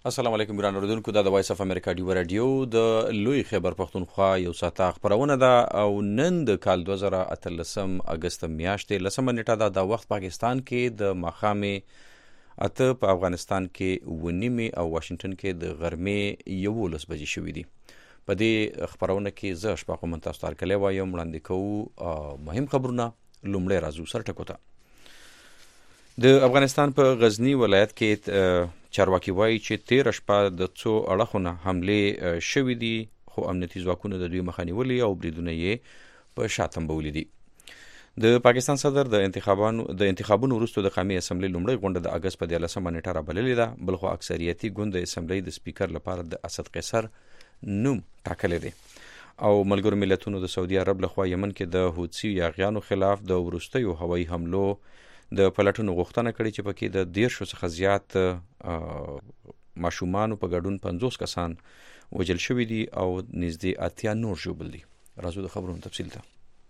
السلام علیکم ګران اوریدونکو، دا د وایس اف امریکا ډیو رادیو د لوی خیبر پښتونخوا یو ساعته خبرونه ده او نن د کال 2013 اگست میاشتې لسمه نیټه ده. د وخت پاکستان کې د ماښامې اته، په افغانستان کې ونیمې او واشنگټن کې د غرمې 11 بجې شوې دي. په دې خبرونه کې زه اشفاق منتظر تاسو ته هرکلی وایم. وړاندې کوو مهم خبرونه. لومړی راځو سر ټکو ته. د افغانستان په غزنی ولایت کې چارواکي وایي چې 13 شپه د څو اړخونه حملې شوې دي، خو امنیتي ځواکونه د دوی مخه نیولې او بریدونه یې په شا تنبولي دي. د پاکستان صدر د انتخابونو وروسته د قومي اسمبلی لومړۍ غونډه د اګست په 13 نیټه رابللې ده. بلخو اکثریتي ګوند د اسمبلی د سپیکر لپاره د اسد قیصر نوم ټاکلی دی. او ملګرو ملتونو د سعودي عرب لخوا یمن کې د حوثي یاغیانو خلاف د وروستیو هوایي حملو د پلټنو غوښتنه کړې چې پکې د 10 څخه زیات ماشومانو په ګډون 50 کسان وژل شوي دي او نږدې 80 نور ژوبل دي. راځو د خبرونو تفصیل ته.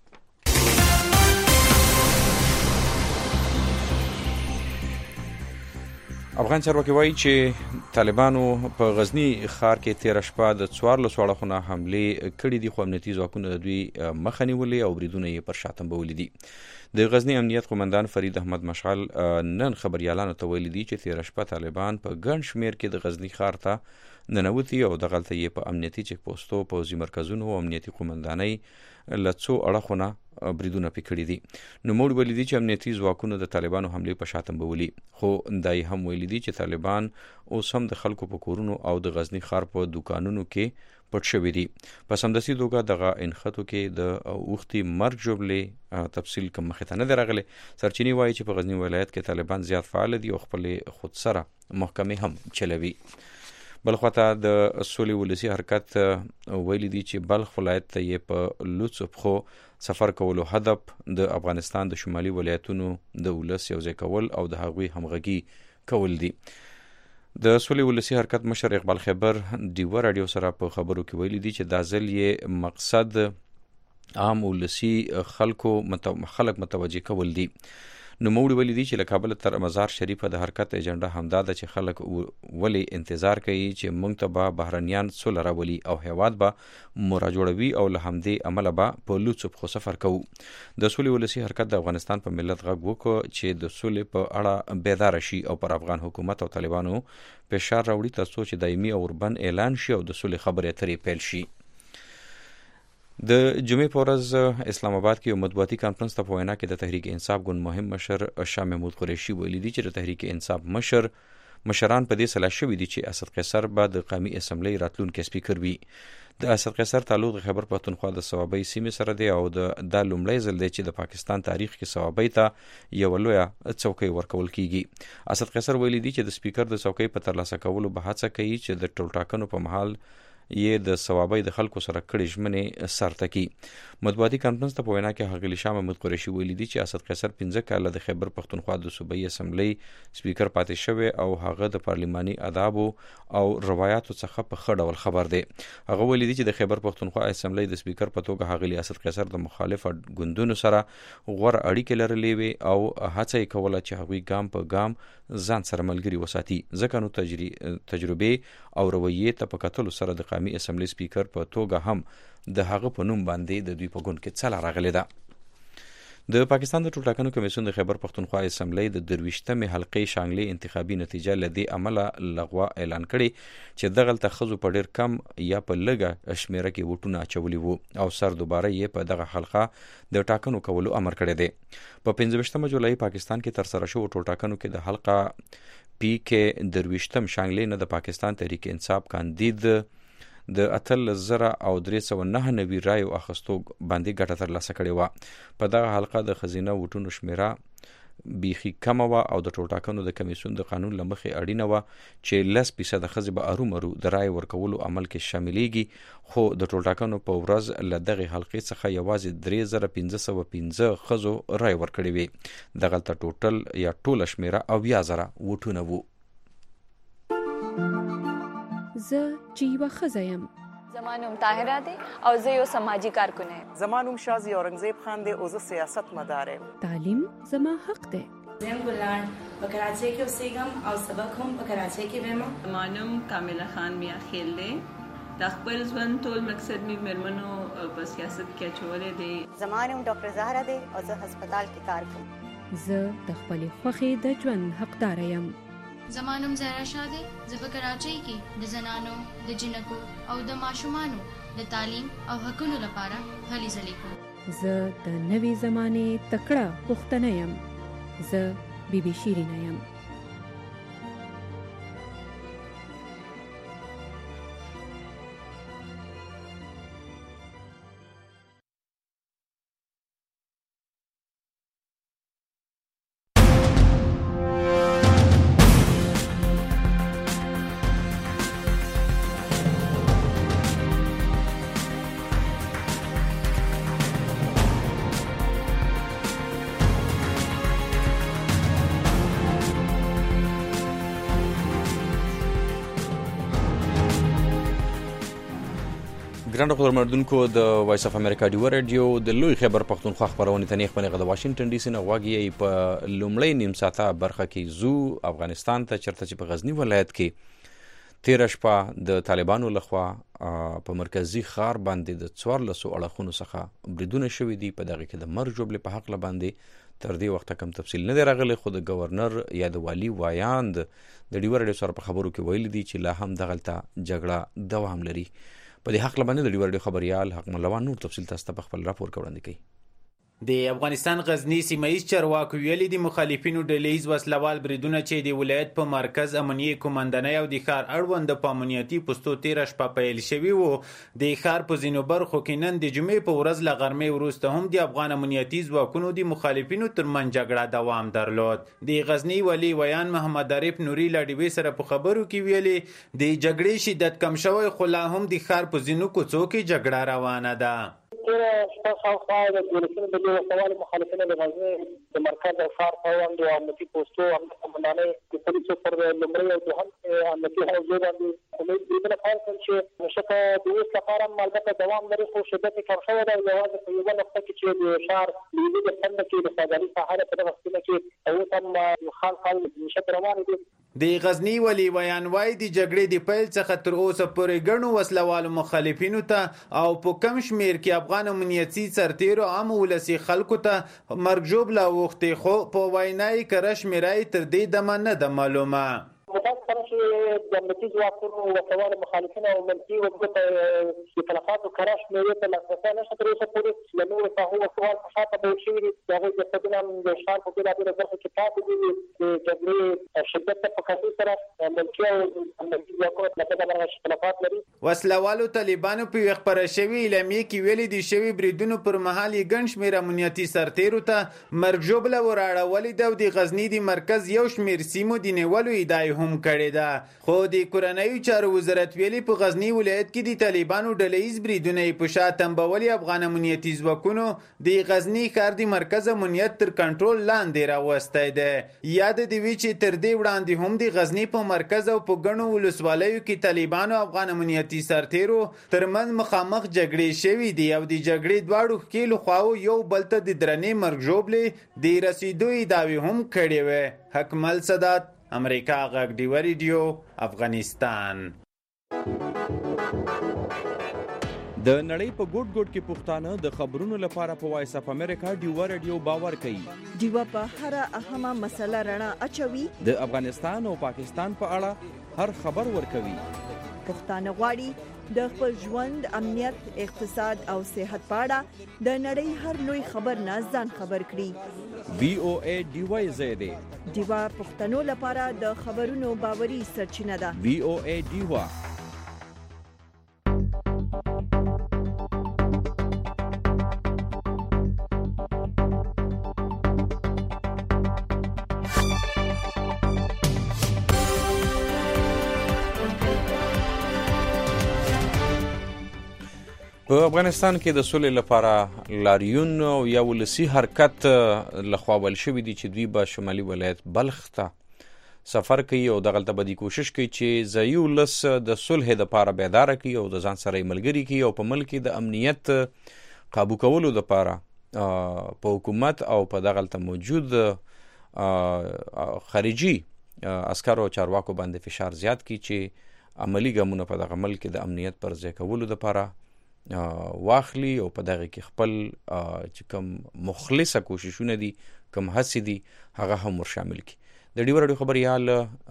افغان چارواکي وایي چې طالبانو په غزنی ښار کې 13 شپه د 14 اړخونه حملې کړې دي، خو امنیتي ځواکونه د دوی مخه نیولې او بریدونه یې پر شا تنبولي دي. د غزنی امنیت قومندان فرید احمد مشعل نن خبريالانو ته ویلي دي چې 13 شپه طالبان په ګڼ شمیر کې د غزنی ښار ته ننوتي او دغلته یې په امنیتي چک پوسټو، پوځي مرکزونو او امنیتي قومندانۍ له څو اړخونه بریدونه پې کړي دي. نو موږ ویلي دي چې امنیتي ځواکونو د طالبانو حملې په شا تنبولي، خو دا یې هم ویلي دي چې طالبان اوس هم د خلکو په کورونو او د غزنی ښار په دوکانونو کې پټ شوي دي. په سمدستي توګه دغه انخطو کې د اوښتي مرګ ژوبلې تفصیل کوم مخې ته نه دی راغلی. سرچینې وایي چې په غزنی ولایت کې طالبان زیات فعال دي او خپلې خودسره محکمې هم چلوي. بلخواته د سولې ولسي حرکت ویلي دي چې بلخ ولایت ته یې په لوڅو پښو سفر کولو هدف د افغانستان د شمالي ولایتونو د ولس یوځای کول او د هغوی همغږي کول دي. د سولې ولسي حرکت مشر اقبال خیبر ډیو رادیو سره په خبرو کې ویلي دي چې دا ځل یې مقصد عام ولسي خلک متوجه کول دي. نو موږ ویلي دي چې له کابل تر مزار شریف د حرکت ایجنډا همدا ده چې خلک ولې انتظار کوي چې موږ ته به بهرنیان سوله راولي او هیواد به مورا جوړوي او له همدې امله به په لوڅو پښو سفر کوو. د سولې ولسي حرکت د افغانستان په ملت غږ وکړ چې د سولې په اړه بیدار شي او پر افغان حکومت او طالبانو فشار راوړي ترڅو چې دایمي او اوربند اعلان شي او د سولې خبرې اترې پیل شي. د جمعې په ورځ اسلام آباد کې یو مطبوعاتي کانفرنس ته په وینا کې د تحریک انصاف ګوند مهم مشر شاه محمود قریشي ویلي دي چې د تحریک انصاف مشران په دې سلا شوي دي چې اسد قیصر به د قومي اسمبلی راتلونکی سپیکر وي. د اسد قیصر تعلق د خیبر پښتونخوا د صوابۍ سیمې سره دی او دا لومړی ځل دی چې د پاکستان تاریخ کې صوابۍ ته یو لویه څوکۍ ورکول کیږي. اسد قیصر ویلي دي چې د سپیکر د څوکۍ په ترلاسه کولو به هڅه کوي چې د ټولټاکنو په محل یې د صوابۍ د خلکو سره کړې ژمنې سرته کړي. مطبوعاتي کانفرنس ته په وینا کې ښاغلي شاه محمود قریشي ویلي دي چې اسد قیصر 15 کاله د خیبر پښتونخوا د صوبایي اسمبلی سپیکر پاتې شوی او هغه د پارلماني آدابو او روایاتو څخه په ښه ډول خبر دی. هغه ویلي دي چې د خیبر پښتونخوا اسمبلی د سپیکر په توګه ښاغلي اسد قیصر د مخالف ګوندونو سره غوره اړیکې لرلې وي او هڅه یې کوله چې هغوی ګام په ګام ځان سره ملګري وساتي. ځکه نو تجربې او رویې ته په کتلو سره د قومي اسمبلی سپیکر په توګه هم د هغه په نوم باندې د دوی په ګوند کې څله راغلې ده. د پاکستان د ټولټاکنو کمیسیون د خیبر پښتونخوا اسمبلی د 23مې حلقې شانګلې انتخابي نتیجه له دې عمله لغوه اعلان کړي چې دغلته ښځو په ډېر کم یا په لږه شمیره کې ووټونه اچولي وو او سر دوباره یې په دغه حلقه د ټاکنو کولو امر کړی دی. په 15 جولای پاکستان کې ترسره شوو ټولټاکنو کې د حلقه پی کې 23م شانګلې نه د پاکستان تحریک انصاف کاندید د 1399 رایو اخستو باندې ګټه ترلاسه کړې وه. په دغه حلقه د ښځینه ووټونو شمیره بیخي کمه وه او د ټولټاکنو د کمیسیون د قانون له مخې اړینه وه چې 10% ښځې به ارومرو د رای ورکولو عمل کې شاملېږي، خو د ټولټاکنو په ورځ له دغې حلقې څخه یوازې 3515 ښځو رای ورکړې وې. دغلته ټوټل یا ټوله شمیره 80,000 ووټونه وو. زه چې یوه ښځه یم. زما نوم طاهره دی او زه یو سماجي کارکونه یم. زما نوم شازي اورنګزیب خان دی او زه سیاست مدار یم. تعلیم زما حق دی. زم ګلان په کراچۍ کې اوسېږم او سبق هم په کراچۍ کې وایم. مانم کامله خان میا خیل دی. د خپل ژوند ټول مقصد می مېرمنو په سیاست کې اچولې دی. زمانم ډاکټر زهرا دی او زه هسپتال کې کار کوم. زه د خپلې خوښې د ژوند حقدار یم. زمانم زهرا شاه دی. زه په کراچۍ کې د زنانو د جنکو او د ماشومانو د تعلیم او حقونو لپاره هلې ځلې کوم. زه د نوې زمانې تکړه پښتنه یم. زه بیبي شیرینه یم. ګرانو خبرمندونکو د وایس اف امریکا ډیو رادیو د لوی خبر پښتونخوا خبرونه تنې خپل غد واشنگټن ډي سي نه واګي په لومړی نیم ساعته برخه کې زو افغانستان ته چرته چې په غزنی ولایت کې 13 شپه د طالبانو لخوا په مرکزی ښار باندې د 14 اړخونو څخه بریدونه شوې دي. په دغه کې د مرګ جوړ په حق باندې تر دې وخت کم تفصیل نه دی راغلی، خو د گورنر یا د والی وایاند د ډیو رادیو سره په خبرو کې ویل دي چې لا هم دغلته جګړه دوام لري. په دې حق باندې د ډیو رادیو خبريال حق ملوان نور تفصیل تاسو ته خپل راپور وړاندې کوي. د افغانستان غزنی سیمایي چارواکو ویلي دي مخالفینو ډلهیز وسلوال بریدونه چې د ولایت په مرکز امنیه کمانډنۍ او د ښار اړوند په امنیتي پوستو 13 شپه پیل شوي وو. د ښار په ځینو برخو کې نن د جمعې په ورځ له غرمې وروسته هم د افغان امنیتي ځواکونو د مخالفینو ترمنځ جګړه دوام درلود. د غزنی ولی ویان محمد عارف نوري له ډیوې سره په خبرو کې ویلي د جګړې شدت کم شوی، خو لا هم د ښار په ځینو کوڅو کې جګړه روانه ده. شاوخوا د دولتونو د وسوال مخالفینو د غزنی د مرکز او ښار په اړوند او امنیتي پوستو امنیت کمانډنۍ د پولیسو پر لومړی او دوهم امنیتي حوزې باندې بریدونه پیل کړل چې مشکه د اوس لپاره هم البته دوام لري، خو شدت یې کم شوی دی. یوازې په یوه نقطه کې چې د ښار لویدي د څنډه کې د سوداګري ساحه په دغه سیمه کې اوس هم خال مشکل روانې دي. د غزنی ولی ویان وای د جګړې د پیل څخه تر اوسه پورې ګڼو وسلوالو مخالفینو ته او په کم شمیر کې افغان امنیتي سرتیرو عام ولسي خلکو ته مرګ ژوبله اوښتې، خو په وینای کره شمیرای تر دې دمه نه ده معلومه. متاسفانه چې د امنیتي ځواکونو وسوال مخالفینو او ملکي وګړو ته د تلفاتو کره شمېرې ته لاسرسی نشته تر اوسه پورې. له نورو ساحو وسوال په شاته بیل شوي دي، د هغوی جسدونه هم د ښار په بېلابېلو برخو کې پاتې دي. د جګړې شدت ته په کتو سره ملکي او امنیتي ځواکونو له بده مرغه اختلافات لري. وسلوالو طالبانو په یوه خپره شوې اعلامیې کې ویلي دي شوي بریدونو پر مهال یې ګڼ شمېر امنیتي سرتیرو ته مرګ ژوبله وراړولې ده او د غزني د مرکز یو شمېر سیمو د نیولو ادعا هم کړې ده. خو د کورنیو چارو وزارت ویلي په غزنی ولایت کې د طالبانو ډلهیز بریدونه یې په شا تنبولي افغان امنیتي ځواکونو د غزنی ښار د مرکز امنیت تر کنټرول لاندې راوستی دی. یاد دې وي چې تر دې وړاندې هم د غزنی په مرکز او په ګڼو ولسوالیو کې طالبانو افغان امنیتي سرتیرو ترمنځ مخامخ جګړې شوي دي او د جګړې دواړو ښکېلو خواو یو بل ته د درنې مرګ ژوبلې د رسیدو ادعاوې هم کړې وې. حکمل سادات، امریکا غږ ډیو رادیو، افغانستان. د نړۍ په ګوټ ګوټ کې پښتانه د خبرونو لپاره په وایس اف امریکا ډیو رادیو باور کوي. ډیو په هر اهمه مسله رڼا اچوي. د افغانستان او پاکستان په اړه هر خبر ورکوي. پښتانه غواړي د خپل ژوند، امنیت، اقتصاد او صحت په اړه د نړۍ هر لوی خبر نه ځان خبر کړي. VOA ډیو زیاده ډیو پښتنو لپاره د خبرونو باوري سرچینه ده. VOA ډیو. په افغانستان کې د سولې لپاره لاریون او یا ولسی حرکت لخوا ول شوی دي چې دوی به شمالي ولایت بلخ ته سفر کوي او دغلته به کوشش کوي چې ځایي ولس د صلح لپاره بیدار کړي او د ځان سره ملګری کړي او په ملک کې د امنیت قابو کولو لپاره په حکومت او په دغلته موجود خارجي عسکرو چارواکو باندې فشار زیات کی چې عملی ګامونه په دغه ملک کې د امنیت پر ځای کولو لپاره واخلي او په دغه کې خپل چې کوم مخلصه کوششونه دي کوم هڅې دي هغه هم ور شامل کی. د ډیو رادیو خبريال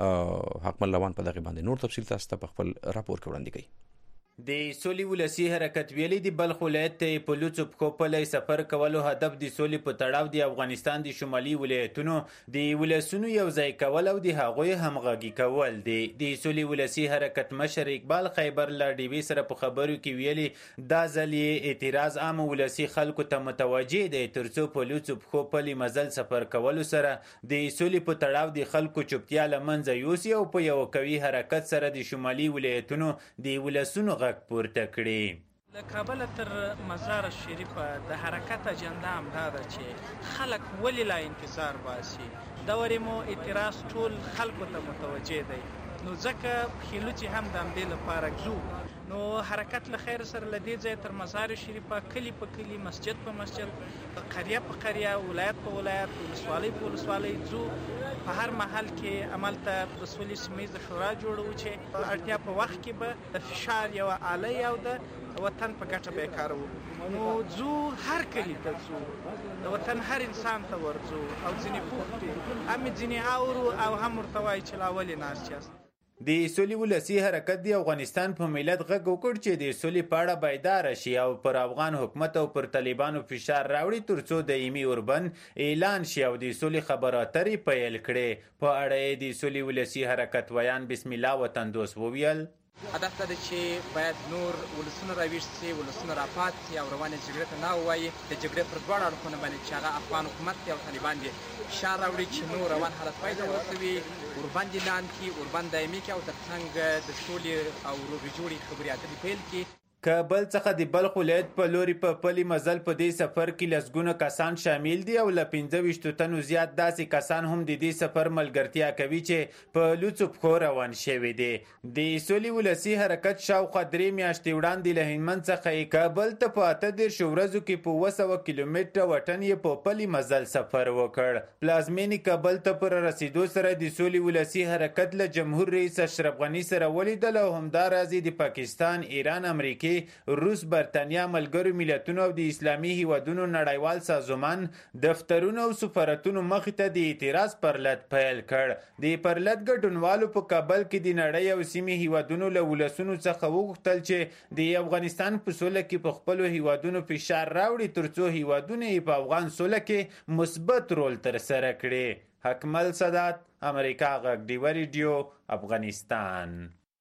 حکمل لوان په دغه باندې نور تفصیل تاسو ته په خپل راپور کې وړاندې کوي. د سولې ولسی حرکت ویلي د بلخ ولایت ته په لوڅو پښو پلی سفر کولو هدف د سولې په تړاو د افغانستان د شمالي ولایتونو د ولسونو یو ځای کول او د هغوی همغږي کول دي. د سولې ولسی حرکت مشر اقبال خیبر له ډي وي سره په خبرو کې ویلي دا ځل یې اعتراض عام ولسی خلکو ته متوجه دی ترڅو په لوڅو پښو پلی مزل سفر کولو سره د سولې په تړاو د خلکو چوپتیا له منځه یوسي او په یو قوي حرکت سره د شمالي ولایتونو د ولسونو پورته کړي. له کابل تر مزار شریف د حرکت اجنډا هم دا ده چې خلک ولې لا انتظار باسي. دا ورې مو اعتراض ټول خلکو ته متوجه دی نو ځکه خیلوچې هم د همدې لپاره ځو. نو حرکت له خیر سره له دې ځای تر مزار شریف کلی په کلی مسجد په مسجد قریه په قریه ولایت په ولایت ولسوالۍ په ولسوالۍ ځو. په هر محل کې عمل ته د سولې سیمه شورا جوړو چې اړتیا په وخت کې به د فشار یو آله او د وطن په ګټه به کار وکړو. نو ځو هر کلی ته ځو د وطن هر انسان ته ورځو او ځینې پوښتې هم ځینې اورو او هم ورته وایي چې لا ولې ناست یاست. د سولې ولسی حرکت د افغانستان په ملت غږ وکړ چې د سولې په اړه بیدار شي او پر افغان حکومت او پر طالبانو فشار راوړي ترڅو د ایمي اوربند اعلان شي او د سولې خبرو اترې پیل کړي. په اړه د سولې ولسی حرکت ویان بسم الله وطن دوست وویل هدف دا چې باید نور ولسونه راویښ شي ولسونه راپات شي او روانې جګړې ته نه ووایي د جګړې پر دواړو اړخونو باندې چې هغه افغان حکومت او طالبان دي فشار راوړي چې نور روان حالت پای ته ورسوي اوربند اعلان کړي اوربند دایمي کړي او ترڅنګ د سولې او روغې جوړې خبرې اترې پیل کړي. کابل څخه د بلخ ولایت په لوري په پلی مزل په دې سفر کې لسګونه کسان شامل دي او له 15 تنو زیات داسې کسان هم د دې سفر ملګرتیا کوي چې په لوڅو پښو روان شوي دي. د سولې ولسی حرکت شاوخوا 3 میاشتې وړاندې له هلمند څخه کابل ته په 18 ورځو کې په 200 کیلومتره وطن یې په پلی مزل سفر وکړ. پلازمینې کابل ته پر رسیدو سره د سولې ولسی حرکت له جمهور رئیس اشرف غنی سره ولیدل او همداراز د پاکستان، ایران، امریکا، روس، برتانیا، ملګرو ملتونو او د اسلامي هیوادونو نړیوال سازمان دفترونو او سفارتونو مخې ته د اعتراض پرلط پیل کړ. د پرلط ګډونوالو په کابل کې د نړۍ او سیمې هیوادونو له ولسونو څخه وغوښتل چې د افغانستان په سوله کې په خپلو هیوادونو فشار راوړي ترڅو هیوادونه یې په افغان سوله کې مثبت رول ترسره کړي. حکمل سادات، امریکا غږ ډیو ریډیو، افغانستان.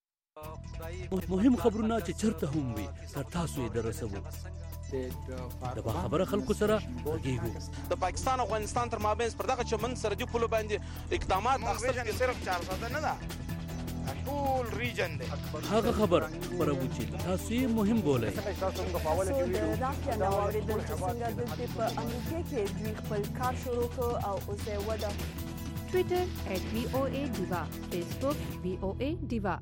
مهم خبرونه چې چرته هم وي تر تاسو یې درسوو. د باخبره خلکو سره غږیږو. د پاکستان او افغانستان تر مابین پر دغه چمن سرحدي پولو باندې اقدامات اخیستل کېږي. صرف 400 نه ده، ټول ریجن دی. هغه خبر خبرو چې تاسو یې مهم بولئ. رافیا نو اوریدل چې څنګه د په امریکا کې دوی خپل کار شروع کړ او اوس یې وده. ټویټر @VOA Diva، فیسبوک VOA Diva.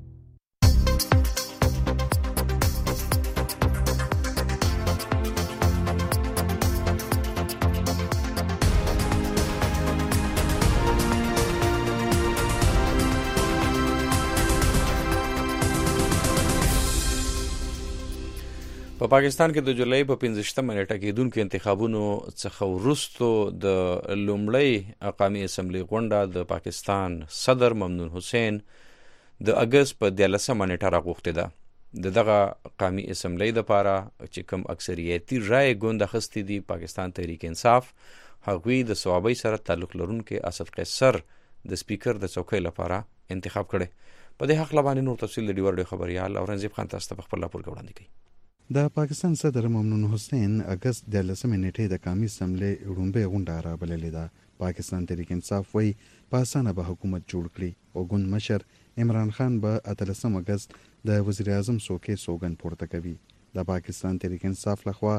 په پاکستان کې د جولای په 15 نیټه کېدونکو انتخابونو څخه وروسته د لومړۍ قومي اسمبلی غونډه د پاکستان صدر ممنون حسین د اگست په 13 نیټه راغوښتې ده. دغه قومي اسمبلی لپاره چې کوم اکثریتي رائے ګوند اخیستې دي پاکستان تحریک انصاف هغوی د صوابۍ سره تعلق لرونکي اسد قیصر د سپیکر د څوکۍ لپاره انتخاب کړي. په دې حق باندې نور تفصیل د ډیور خبريال اورنګزیب خان تاسو ته خپل راپور وړاندې کوي. د پاکستان صدر ممنون حسین اگست 13 نیټې د قومي اسمبلی وړومبۍ غونډه رابللې ده. پاکستان تحریک انصاف وایي په اسانه به حکومت جوړ کړي او ګوند مشر عمران خان به 13 اگست د وزیر اعظم څوکۍ سوګند پورته کوي. د پاکستان تحریک انصاف لخوا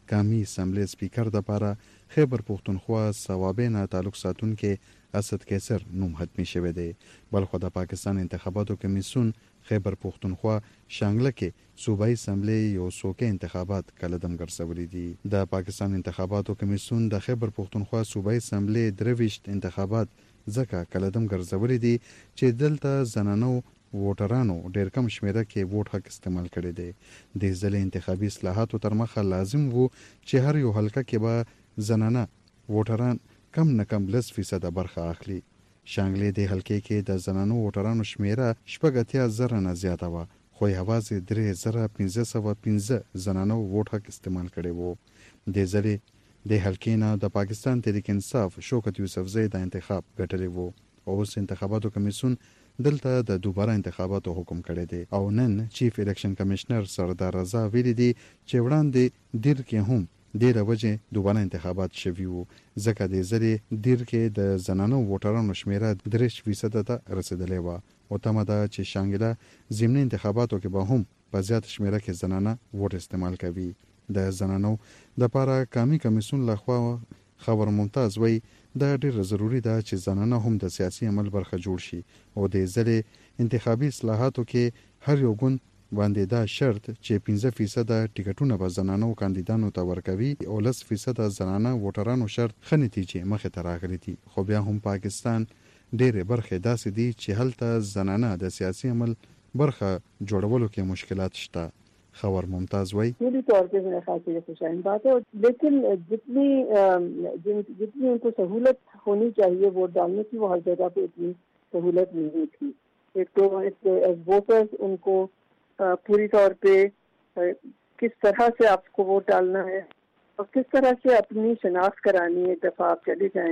قامي اسمبلی سپیکر د پاره خیبر پختونخوا صوابینا تعلق ساتونکو اسد کیسر نوم حتمی شوی دی. بلخو د پاکستان انتخاباتو کمیسیون خیبر پختونخوا شانګله کې صوبایي اسمبلی یو څوکۍ انتخابات کلدم ګرځولي دي. د پاکستان انتخاباتو کمیسیون د خیبر پختونخوا صوبایي اسمبلی درويشت انتخابات ځکه کلدم ګرځولي دي چې دلته زنانو ووټرانو ډېر کم شمیره کې ووټ حق استعمال کړی دی. د ځلې انتخابي اصلاحاتو تر مخه لازم وو چې هر یو حلقه کې به زنانه ووټران کم نه کم 10% برخه اخلي. شانګلې د حلقې کې د زنانو ووټرانو شمیره 80,000 نه زیاته وه، خو یوازې 3,515 زنانو ووټ حق استعمال کړی وو. د ځلې د حلقې نه د پاکستان تحریک انصاف شوکت یوسفزی د انتخاب ګټلی وو. اوس انتخاباتو کمیسیون دلته د دوباره انتخاباتو حکم کړی دی او نن چیف الیکشن کمشنر سردار رضا ویلي دي چې وړاندې دیر کې هم ډیره وجه دوباره انتخابات شوي وو، ځکه د ځلې دیر کې د زنانو ووټرانو شمیره 3% ته رسیدلې وه او تمه ده چې شانګله ضمني انتخاباتو کې به هم په زیات شمیره کې زنانه ووټ استعمال کوي. د زنانو د پاره قامي کمیسیون لخوا خبر ممتاز وی دا ډیر ضروری ده چې زنانه هم د سیاسي عمل برخه جوړ شي او د ځلې انتخابي اصلاحاتو کې هر یو ګوند باندې دا شرط چې 15% ټیکټونه به زنانو کاندیدانو ته ورکوي او 10% زنانه ووټرانو شرط ښه نتیجې مخې ته راغلي دي. خو بیا هم پاکستان ډېرې برخې داسې دي چې هلته زنانه د سیاسي عمل برخه جوړولو کې مشکلات شته. خبر ممتاز وی پوری طور پہ میرا خیال سے خوشائن بات ہے، لیکن جتنی ان کو سہولت ہونی چاہیے ووٹ ڈالنے کی وہ ہر جگہ پہ اتنی سہولت نہیں تھی. ایک تو ایز ووٹرز ان کو پوری طور پہ کس طرح سے آپ کو ووٹ ڈالنا ہے اور کس طرح سے اپنی شناخت کرانی ہے. ایک دفعہ آپ چلے جائیں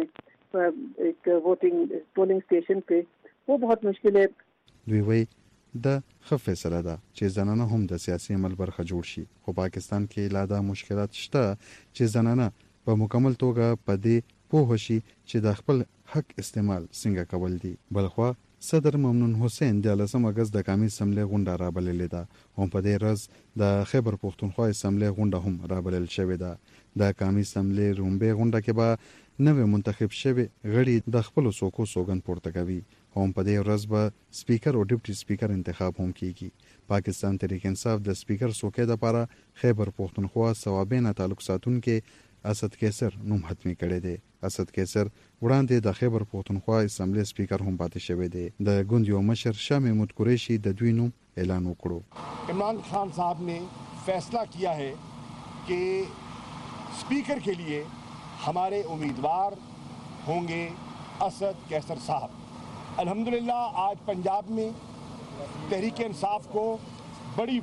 ایک پولنگ اسٹیشن پہ، وہ بہت مشکل ہے. دوی وی د ښه فیصله ده چې زنانه هم د سیاسي عمل برخه جوړ شي، خو پاکستان کې لا دا مشکلات شته چې زنانه په مکمل توګه په دې پوه شي چې د خپل حق استعمال څنګه کول دي. بلخوا صدر ممنون حسین د 18 اگست د قومي اسمبلی غونډه رابللې ده او په دې ورځ د خیبر پختونخوا اسمبلی غونډه هم رابلل شوې ده. د قومي اسمبلی رومبه غونډه کې به نوې منتخب شوی غړي د خپل څوکو سوګند پورته کوي. هم په دې ورځ به سپیکر او ډیپټي سپیکر انتخاب هم کیږي. پاکستان تحریک انصاف د سپیکر څوکۍ لپاره خیبر پختونخوا صوابینا تعلق ساتونکو اسد کیسر نوم حتمی کړی دی. اسد کیسر وړاندې د خیبر پختونخوا اسمبلی سپیکر هم پاتې شوی دی. د ګوند یو مشر شاه محمود قریشي د دوی نوم اعلان وکړو. عمران خان صاحب نے فیصلہ کیا ہے کہ اسپیکر کے لیے ہمارے امیدوار ہوں گے اسد کیسر صاحب. الحمدللہ آج پنجاب میں تحریک انصاف کو بڑی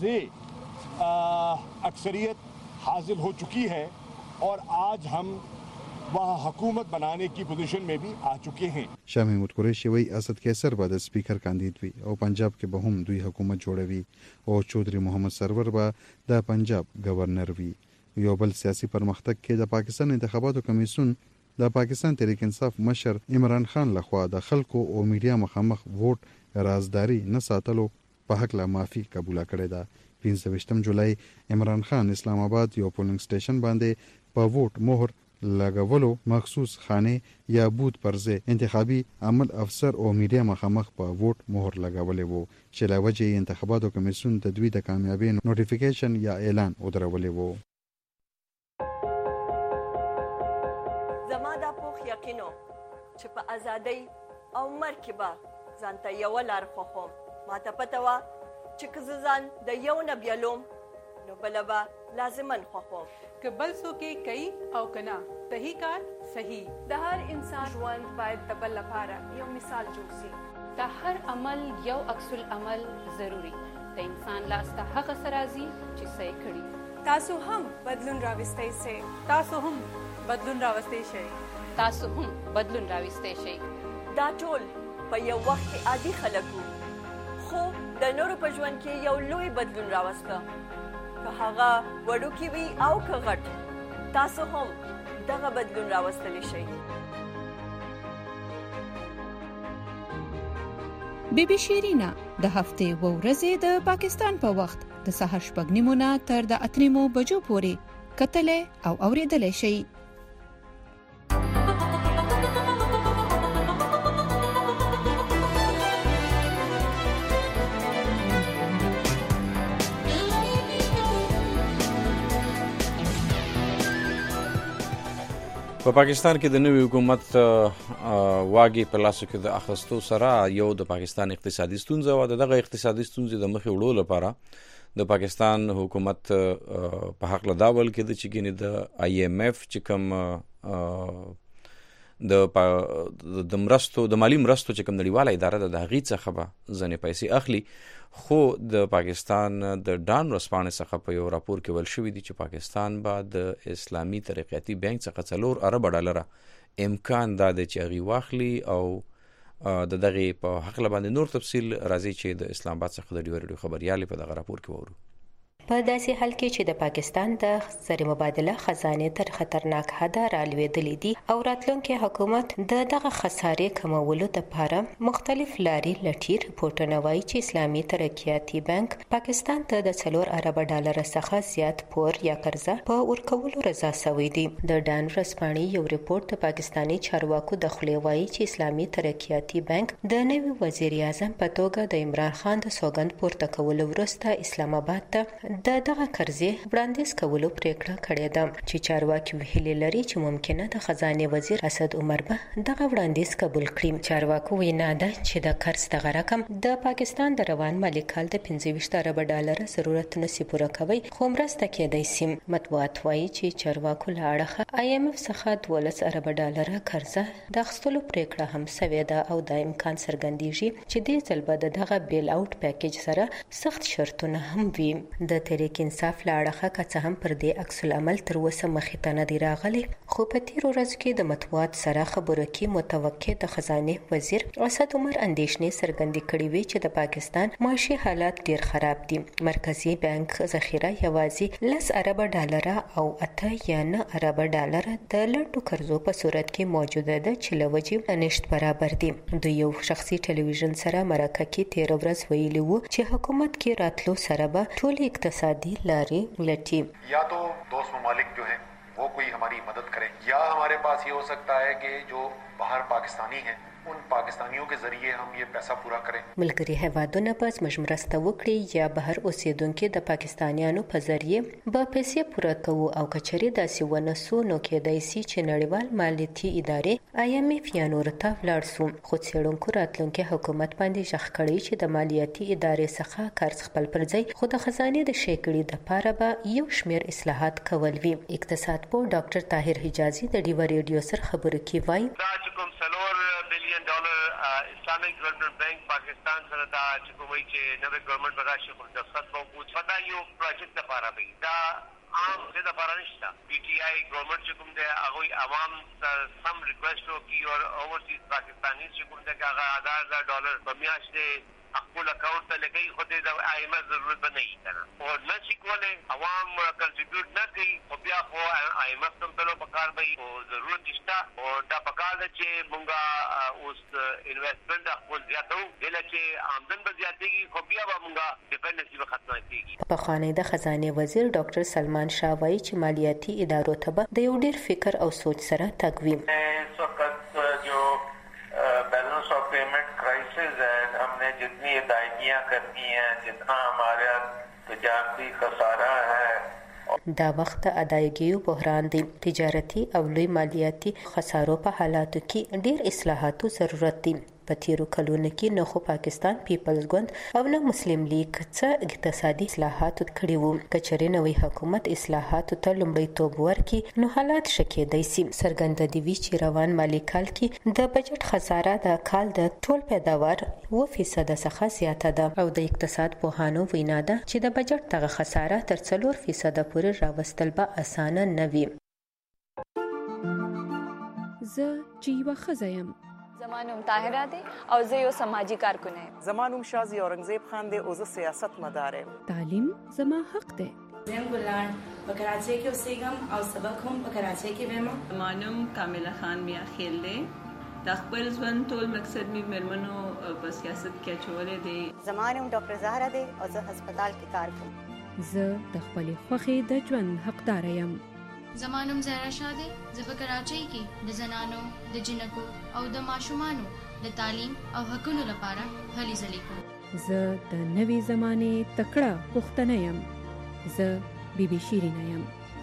واضح اکثریت حاصل ہو چکی ہے اور آج ہم وہاں حکومت بنانے کی پوزیشن میں بھی آ چکے ہیں. شاه محمود قریشي وی اسد کیسر به د سپیکر کاندید وي او پنجاب کې به هم دوی حکومت جوړوي او چودري محمد سرور به د پنجاب گورنر وي. یو بل سیاسي پرمختګ کې د پاکستان انتخاباتو کمیسیون د پاکستان تحریک انصاف مشر عمران خان لخوا د خلکو او میډیا مخامخ ووټ رازداری نه ساتلو په حق لا معافي قبول کړې ده. 25 جولای عمران خان اسلام آباد یو پولنګ سټیشن باندې په ووټ مهر لګولو مخصوص خانه یا بوت پرځه انتخابي عمل افسر او میډیا مخامخ په ووټ مهر لګولې وو چې لا وجه انتخاباتو کمیسیون د دوی د کامیابی نوټیفیکیشن یا اعلان ودرولې وو. یقینو چې په ازادۍ او مرګ کې به ځانته یوه لار خوښوم. ماته پته وه چې که زه ځان د یو نه بیلوم نو بله به لازما خوښوم. که بل څوک یې کوي او که نه صحیح کار صحیح. د هر انسان ژوند باید د بل لپاره یو مثال جوړ شي. د هر عمل یو عکس العمل ضروري. د انسان لاس ته هغه څه راځي چې څه یې کړي. تاسو هم بدلون راوستی شئ. تاسو هم بدلون راوستی شئ. تاسو هم بدلون راوستی شئ. دا ټول په یو وخت کې عادي خلک وو، خو د نورو په ژوند کې یو لوی بدلون راوسته. که هغه وړوکی وي او که غټ، تاسو هم دغه بدلون راوستلی شئ. بیبي شیرینا د هفتې و ورځې د پاکستان په وخت د سهار 6 نیمو نه تر د 8 بجو پورې کتلې او اوریدلې شي. په پاکستان کې د نوي حکومت واګي په لاسو کې د اخستو سره یو د پاکستان اقتصادي ستونزه او دغه اقتصادي ستونزې د مخې وړلو لپاره د پاکستان حکومت په حق لداول کې د چګینې د IMF چې کوم د مرستو د مالی مرستو چې کوم نړیواله اداره ده د هغې څخه به ځنې پیسې اخلي، خو د پاکستان د ډان ورځپاڼې څخه په یو راپور کې ویل شوي دي چې پاکستان به د اسلامي ترقیاتي بانک څخه $4 ارب امکان دا دی چې هغې واخلي او د دغې په هکله باندې نور تفصیل راځي چې د اسلام آباد څخه د ډیو رادیو خبریالې په دغه راپور کې وورو. په داسې حال کې چې د پاکستان د زر مبادله خزانه تر خطرناک حده رالوېدلې دي او راتلونکي حکومت د دغه خسارې کمولو لپاره مختلف لارې لټي، رپورټونه وایي چې اسلامي ترقیاتي بانک پاکستان ته د $4 ارب څخه زیات پور یا قرضه په ورکولو رضا شوی دی. د ډان ورځپاڼې یو رپورټ د پاکستاني چارواکو د خولې وایي چې اسلامي ترقیاتي بانک د نوي وزیر اعظم په توګه د عمران خان د سوګند پورته کولو وروسته اسلام آباد ته دغه قرضې وړاندیز کولو پریکړه کړې ده چې چارواکي ویلي لري چې ممکنه د خزانه وزیر اسد عمر به دغه وړاندیز قبول کړي. چارواکو وینا ده چې د قرض دغه رقم د پاکستان د روان مالی کال د $25 ارب ضرورت نسی پوره کوي، خو مرسته کېدای شي. مطبوعات وایي چې چارواکو له اړخه IMF څخه $12 ارب قرضه د اخیستلو پریکړه هم شوې ده او د امکان څرګندېږي چې دې ځل به دغه بیل اوټ پیکیج سره سخت شرطونه هم وي. د تحریک انصاف له اړخه که څه هم پر دې عکس العمل تر اوسه مخې ته نه دی راغلی، خو په تیرو ورځو کې د مطبوعات سره خبرو کې متوقع د خزانه وزیر اسد عمر اندېښنې څرګندې کړې وې چې د پاکستان معاشي حالات ډیر خراب دي. مرکزی بانک ذخیره یوازې $10 ارب او 8 یا 9 ارب د لړډو قرضو په صورت کې موجوده ده چې له وجې نشت برابر دي. د یو شخصي ټلویزیون سره مرکه کې تیر ورځ ویلي وو چې حکومت کې راتلو سره به ټول اقتصادي لارې لټي. یا تو دوست ممالک جو ہیں وہ کوئی ہماری مدد کریں، یا ہمارے پاس یہ ہو سکتا ہے کہ جو باہر پاکستانی ہیں ان پاکستانیوں کے ذریعے ہم یہ پیسہ پورا کریں. ملګري هیوادونه به زموږ مرسته وکړي یا بهر اوسیدونکو د پاکستانیانو په ذریعه به پیسې پوره کوو او کچري داسې ونه سو نو کېدای شي چې نړیوال مالیاتي ادارې IMF یا نور ته ولاړ سو. خو څېړونکو راتلونکي حکومت باندې ژغ کړی چې د مالیاتي ادارې څخه قرض خپل پر ځای خو د خزانه د شیکړې د پاره به یو شمیر اصلاحات کول وي. اقتصاد پوه ډاکټر طاهر حجازي د ډیو رادیو سره خبرو کې وایي اسلامک ډیولپمنٹ بینک پاکستان سره دا چې کومي چې نوې ګورنمنت براشي خو د خصوص موجود فدا یو پروجیکټ لپاره دی دا عام څه د لپاره نشته. PTI ګورنمنت چې کوم دی هغه عوام سم ریکویسټ وکړي او اوورسیز پاکستاني چې کوم دی هغه $1000 په میاشت خپل اکاونټ ته لګي، خو د IMF ضرورت نه وي کنه او نشي کولای عوام کنټریبیوټ نه کوي او بیا خو IMF ته په کار وي او ضرورت شته او دا په کار ده چې مونږه اوس انویسټمنټ خپل زیاتو دله چې آمدن به زیاتېږي خو بیا به مونږه ډیپندنسي به ختمه کېږي. په خانه د خزانه وزیر ډاکټر سلمان شاه وایي چې مالیاتي ادارو ته به د یو ډیر فکر او سوچ سره تقویم balance of payment crisis है, हमने जितनी अदायगियां करनी हैं, जितना हमारा तजारती खसारा है دا وخت ادایګیو بحران دی. تجارتي او لوی مالیاتي خسارو په حالاتو کې ډیر اصلاحاتو ضرورت دی. په تیرو کلونو کې نه خو پاکستان پیپلز ګوند او نه مسلم لیگ څخه اقتصادي اصلاحات کړي وو. کچري نوې حکومت اصلاحات ته لومړیتوب ورکړي نو حالات شکېدای شي. څرګنده دی چې روان مالی کال کې د بجټ خساره د کال د ټول پیداوار 2% څخه زیاته ده او د اقتصاد پوهانو وینا ده چې د بجټ دغه خساره تر 4% پورې راوستل به اسانه نه وي. زه جیوا خزایم زمانوم طاهره دی او زه یو سماجی کارکون یم. زمانوم شازی اورنګزیب خان دی او زه سیاست مدار یم. تعلیم زما حق دی. زم ګلان په کراچۍ کې اوسېږم او سبق هم په کراچۍ کې وایم. زمانوم کامله خان میا خیل دی. د خپل ژوند ټول مقصد می مرمنو په سیاست کې اچولې دی. زمانوم ډاکټر زهرا دی او زه هسپتال کې کار کوم. زه د خپلې خوښې د ژوند حقدار یم. زما نوم زهرا شاه دی. زه په کراچۍ کې د زنانو، د جنکو او د ماشومانو د تعلیم او حقونو لپاره هلې ځلې کوم. زه د نوې زمانې تکړه پښتنه یم. زه بیبي شیرینه یم.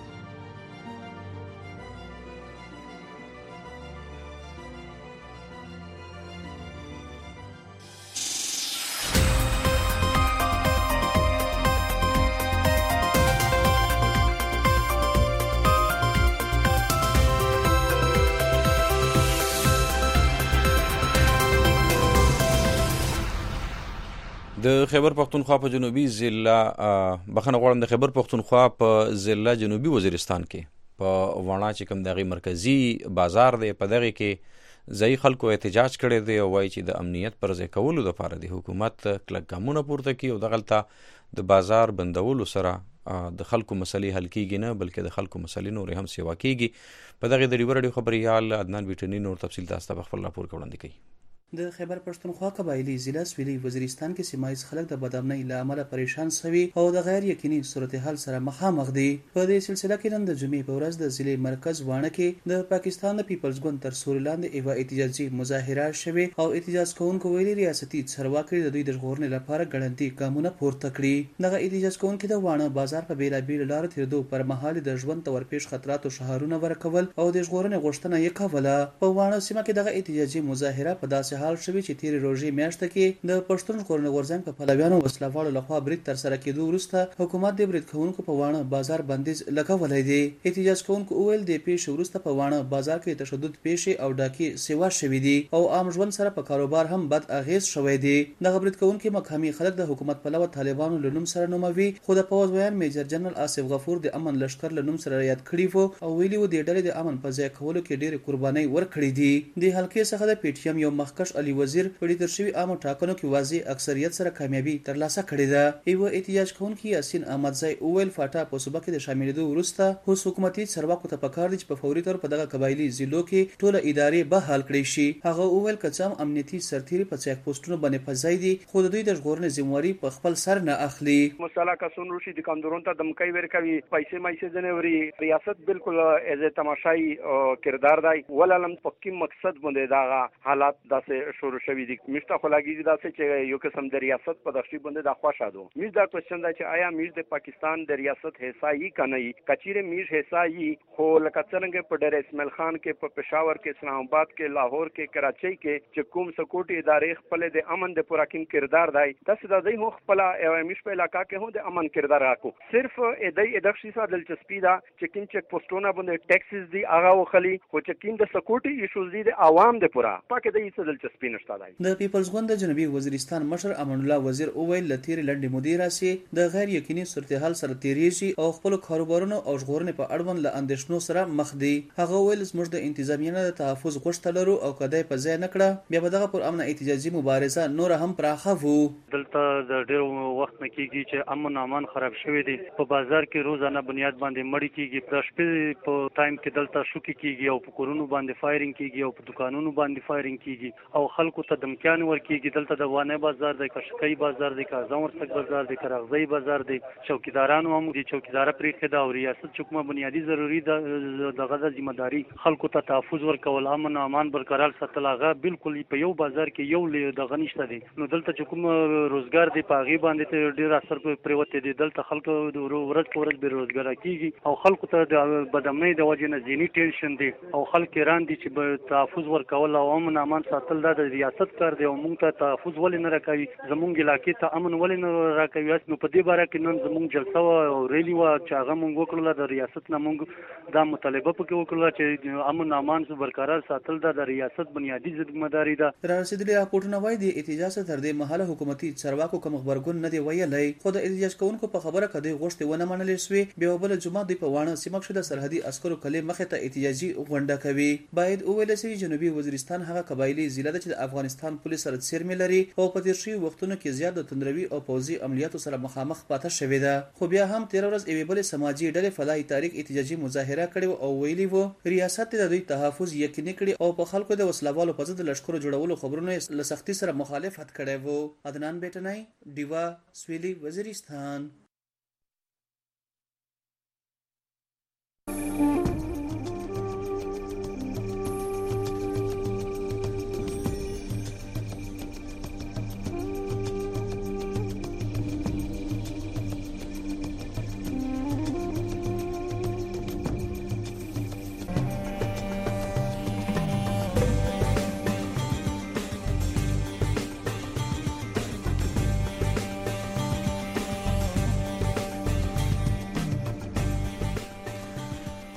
د خیبر پختونخوا په جنوبي ضلع بخنه غواړم د خیبر پختونخوا په ضلع جنوبي وزیرستان کې په واڼه چې کوم دغه مرکزی بازار دی په دغه کې ځای خلکو احتجاج کړی دی او وایي چې د امنیت پر ځای کولو لپاره د حکومت کلک ګامونه پورته کړي او دغلته د بازار بندولو سره د خلکو مسلې حل کیږي نه بلکې د خلکو مسلې نور هم سیوا کیږي. په دغه د ریور رادیو خبريال عدنان بیټنی نور تفصیل تاسو ته خپل راپور وړاندې کوي. د خیبر پښتونخوا قبایلی ضلع سویلي وزیرستان کې سیمایي خلک د بدامنۍ له امله پریشان شوي او د غیر یقیني صورتحال سره مخامخ دي. په دې سلسله کې نن د جمعې په ورځ د ضلع مرکز واڼه کې د پاکستان د پیپلز ګوند تر سوري لاندې یوه احتجاجي مظاهره شوې او احتجاج کوونکو ویلي ریاستي چارواکي د دوی د ژغورنې لپاره ګړندي ګامونه پورته کړي. دغه احتجاج کوونکي د واڼه بازار په بیلابیلو لارو تېرېدو پر مهال د ژوند ته ورپېښ خطراتو شعارونه ورکول او د ژغورنې غوښتنه یې کوله. په واڼه سیمه کې دغه احتجاجي مظاهره په داسې حال شوې چې تېرې روژې میاشته کې د پښتون ژغورنې غورځنګ په پلویانو وسلهوالو لخوا برید ترسره کېدو وروسته حکومت د برید کوونکو په واڼه بازار بندیز لګولی دی. احتجاج کوونکو وویل د پیښې وروسته په واڼه بازار کې تشدد پیښې او ډاکې سیوا شوي دي او عام ژوند سره په کاروبار هم بد اغیز شوی دی. دغه برید کوونکي مقامي خلک د حکومت پلوه طالبانو له نوم سره نوموي خو د پوځ ویان میجر جنرال آصف غفور د امن لشکر له نوم سره یاد کړي وو او ویلي وو د ډلې د امن په ځای کولو کې ډېرې قربانۍ ورکړې دي. د حلقې څخه د پی ټی ایم یو مخکښ علي وزیر په ډیټر شوي عامو ټاکنو کې واضح اکثریت سره کامیابي ترلاسه کړې ده. یوه احتجاج کوونکي یاسین احمدزی وویل فاټا په صوبه کې د شاملېدو وروسته اوس حکومتي چارواکو ته پکار دي چې په فوري طور په دغه قبایلي ضلعو کې ټوله ادارې بحال کړي شي. هغه وویل که څه هم امنیتي سرتیري په چیک پوسټونو باندې په ځای دي خو د دوی د ژغورنې ذمهواري په خپل سر نه اخلي. مسله کسون روشي د کاندورون ته دمکۍ ورکوي پیسې مایسې ځنې وري ریاست بالکل از تماشای کردار دی ولالم پکې مقصد باندې دا حالات داسې شروع شوي دي. مشته خو لګي داسې چې یو قسم د ریاست په دښتي باندې د خوښه دو میز دا کوېشن دا چې آیا میز د پاکستان د ریاست حصہ یې کنه کچیره میز حصہ یې خو لکه څنګه په ډېر اسماعیل خان کې په پېښور کې اسلام آباد کې لاهور کې کراچۍ کې چې کوم سکوټي ادارې خپل د امن د پوراکین کردار دی تاسو د دې هو خپل میش په علاقہ کې هو د امن کردار راکو صرف د شي سره دلچسپي دا چې کین چک پوسټونه باندې ټیکسز دی هغه وخلی خو چې کین د سکوټي ایشوز دی د عوام د پورا پاکه د هیڅ دلچسپي نشته دی. د پیپلز ګوند د جنوبي وزیرستان مشر امان الله وزیر اوویل لتیر لنډي مدیر راسي د غیر یقیني صورتحال سره تیریږي او خپل کاروبارونو او ژغورنې په اړوند له اندېښنو سره مخ دي. هغه ویل زموږ د انتظامیه د تحفظ غوښتل لرو او کدی په ځای نه کړه بیا به دغه پر امن احتجاجي مبارزه نور هم پراخه وو. دلته د ډېر وخت نه کېږي چې امن امان خراب شوی دی په بازار کې روزانه بنیاد باندې مړی کېږي د شپې په ټایم کې دلته شوکي کېږي او په کورونو باندې فایرینګ کېږي او په دکانونو باندې فایرینګ کېږي او خلکو ته دمکیان ورکېږي. دلته د وانه بازار دی کشکۍ بازار دی کازم ورتګ بازار دی کراغزی بازار دی چوکیدارانو هم دي چوکیدار پرېښې ده او ریاست چکمه بنیادی ضروري ده دغه د ذمہداري خلکو ته تحفظ ورکول امن امان برقرار ساتل هغه بالکل په یو بازار کې یو دغه نشته دی. نو دلته چې کوم روزګار دی په هغې باندې ډېر اثر پرېوتی دی. دلته خلکو ورځ په ورځ بېروزګاره کېږي او خلکو ته د بدامنۍ د وجې نه ذهني ټینشن دی او خلک حیران دي چې تحفظ ورکول او امن امان ساتل دا د ریاست کار دی او موږ ته تحفظ ولې نه راکوي زموږ علاقې ته امن ولې نه راکوي. نو په دې باره کې نن زموږ جلسه او ریلي وه چې هغه موږ وکړله د ریاست نه موږ دا مطالبه پکې وکړله چې امن امان برقرار ساتل دا د ریاست بنیادي ذمهداري ده. رارسېدلي راپورټونه وایي د احتجاج تر دې مهاله حکومتي چارواکو کوم خبرګون نه دی ویلی خو د احتجاج کوونکو په خبره که دوی غوښتې ونه منلې سوې بیا بله جمعه دوی په واڼه سیمه کښې د سرحدي عسکرو کلې مخې ته احتجاجي غونډه کوي. باید وویلی سي جنوبي وزیرستان هغه قبایلي ضلع ده چې د افغانستان پولې سره څیرمې لري او په تېر شوي وختونو کې زیات د توندروي او پوځي عملیاتو سره مخامخ پاته شوې ده. خو بیا هم تېره ورځ یوې بلې سماجي ډلې فلاحي تحریک احتجاجي مظاهره کړې او ویلي وو ریاست د دوی تحفظ یقیني کړي او په خلکو د وسلوالو په ضد د لشکرو جوړولو خبرونو له سختي سره مخالفت کړی وو. عدنان بیټنی ډیوا سویلي وزیرستان.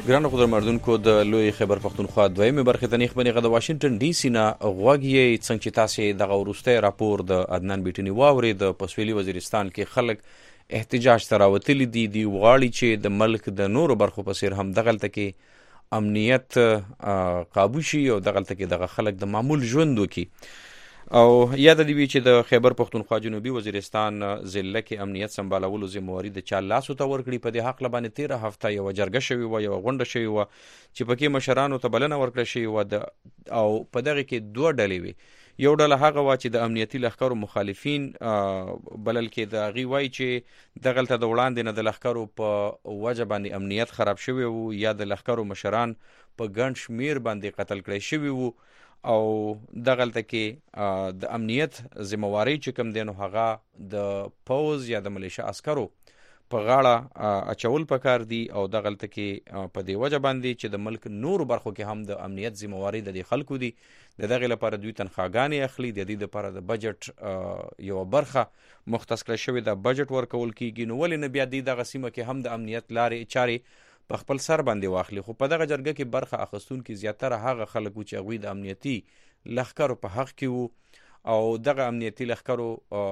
ګرانو خبرمردونکو د لوی خیبر پختونخوا دویمه برخه ته نیخ بنغه د واشنگټن ډي سي نه غوږی څنګه چې تاسو دغه ورسته راپور د عدنان بیٹنی واوري د پسویلي وزیرستان کې خلک احتجاج تراوتلی دي غواړي چې د ملک د نورو برخو په سیر هم دغلت کې امنیت قابو شي او دغلت کې دغه خلک د معمول ژوند وکي او یاد دی چې د خیبر پختونخوا جنوبي وزیرستان ضلع کې امنیت سمبالولو ذمہواری د چا لاسو ته ورکړي. په دې حق لبانې 13 هفته یو جرګه شوی و یو غونډه شوی و چې پکې مشرانو ته بلنه ورکړه شوی و او په دغه کې دوه ډلې وي. یو ډله هغه وا چې د امنیتي لښکرو مخالفین بلل کې د غي وای چې دغلته د وړاندې نه د لښکرو په وجه باندې امنیت خراب شوی وو یا د لښکرو مشران په ګڼ شمیر باندې قتل کړي شوی وو او دغلته کې د امنیت ذمہواری چې کوم دینو هغه د پوز یا د ملیشیا عسکرو په غاړه اچول پکار دي او دغلته کې په دی وجه باندې چې د ملک نور برخو کې هم د امنیت ذمہواری د خلکو دي دغه لپاره دوی تنخواګانې اخلي د دې لپاره د بجټ یو برخه مختص کړی شوی د بجټ ورکول کیږي. نو ولې نه بیا دغه سیمه کې هم د امنیت لارې چارې په خپل سر باندې واخلي. خو په دغه جرګه کې برخه اخستون کې زیاتره هغه خلک چې هغوی د امنیتي لښکرو په حق کې وو او دغه امنیتي لښکرو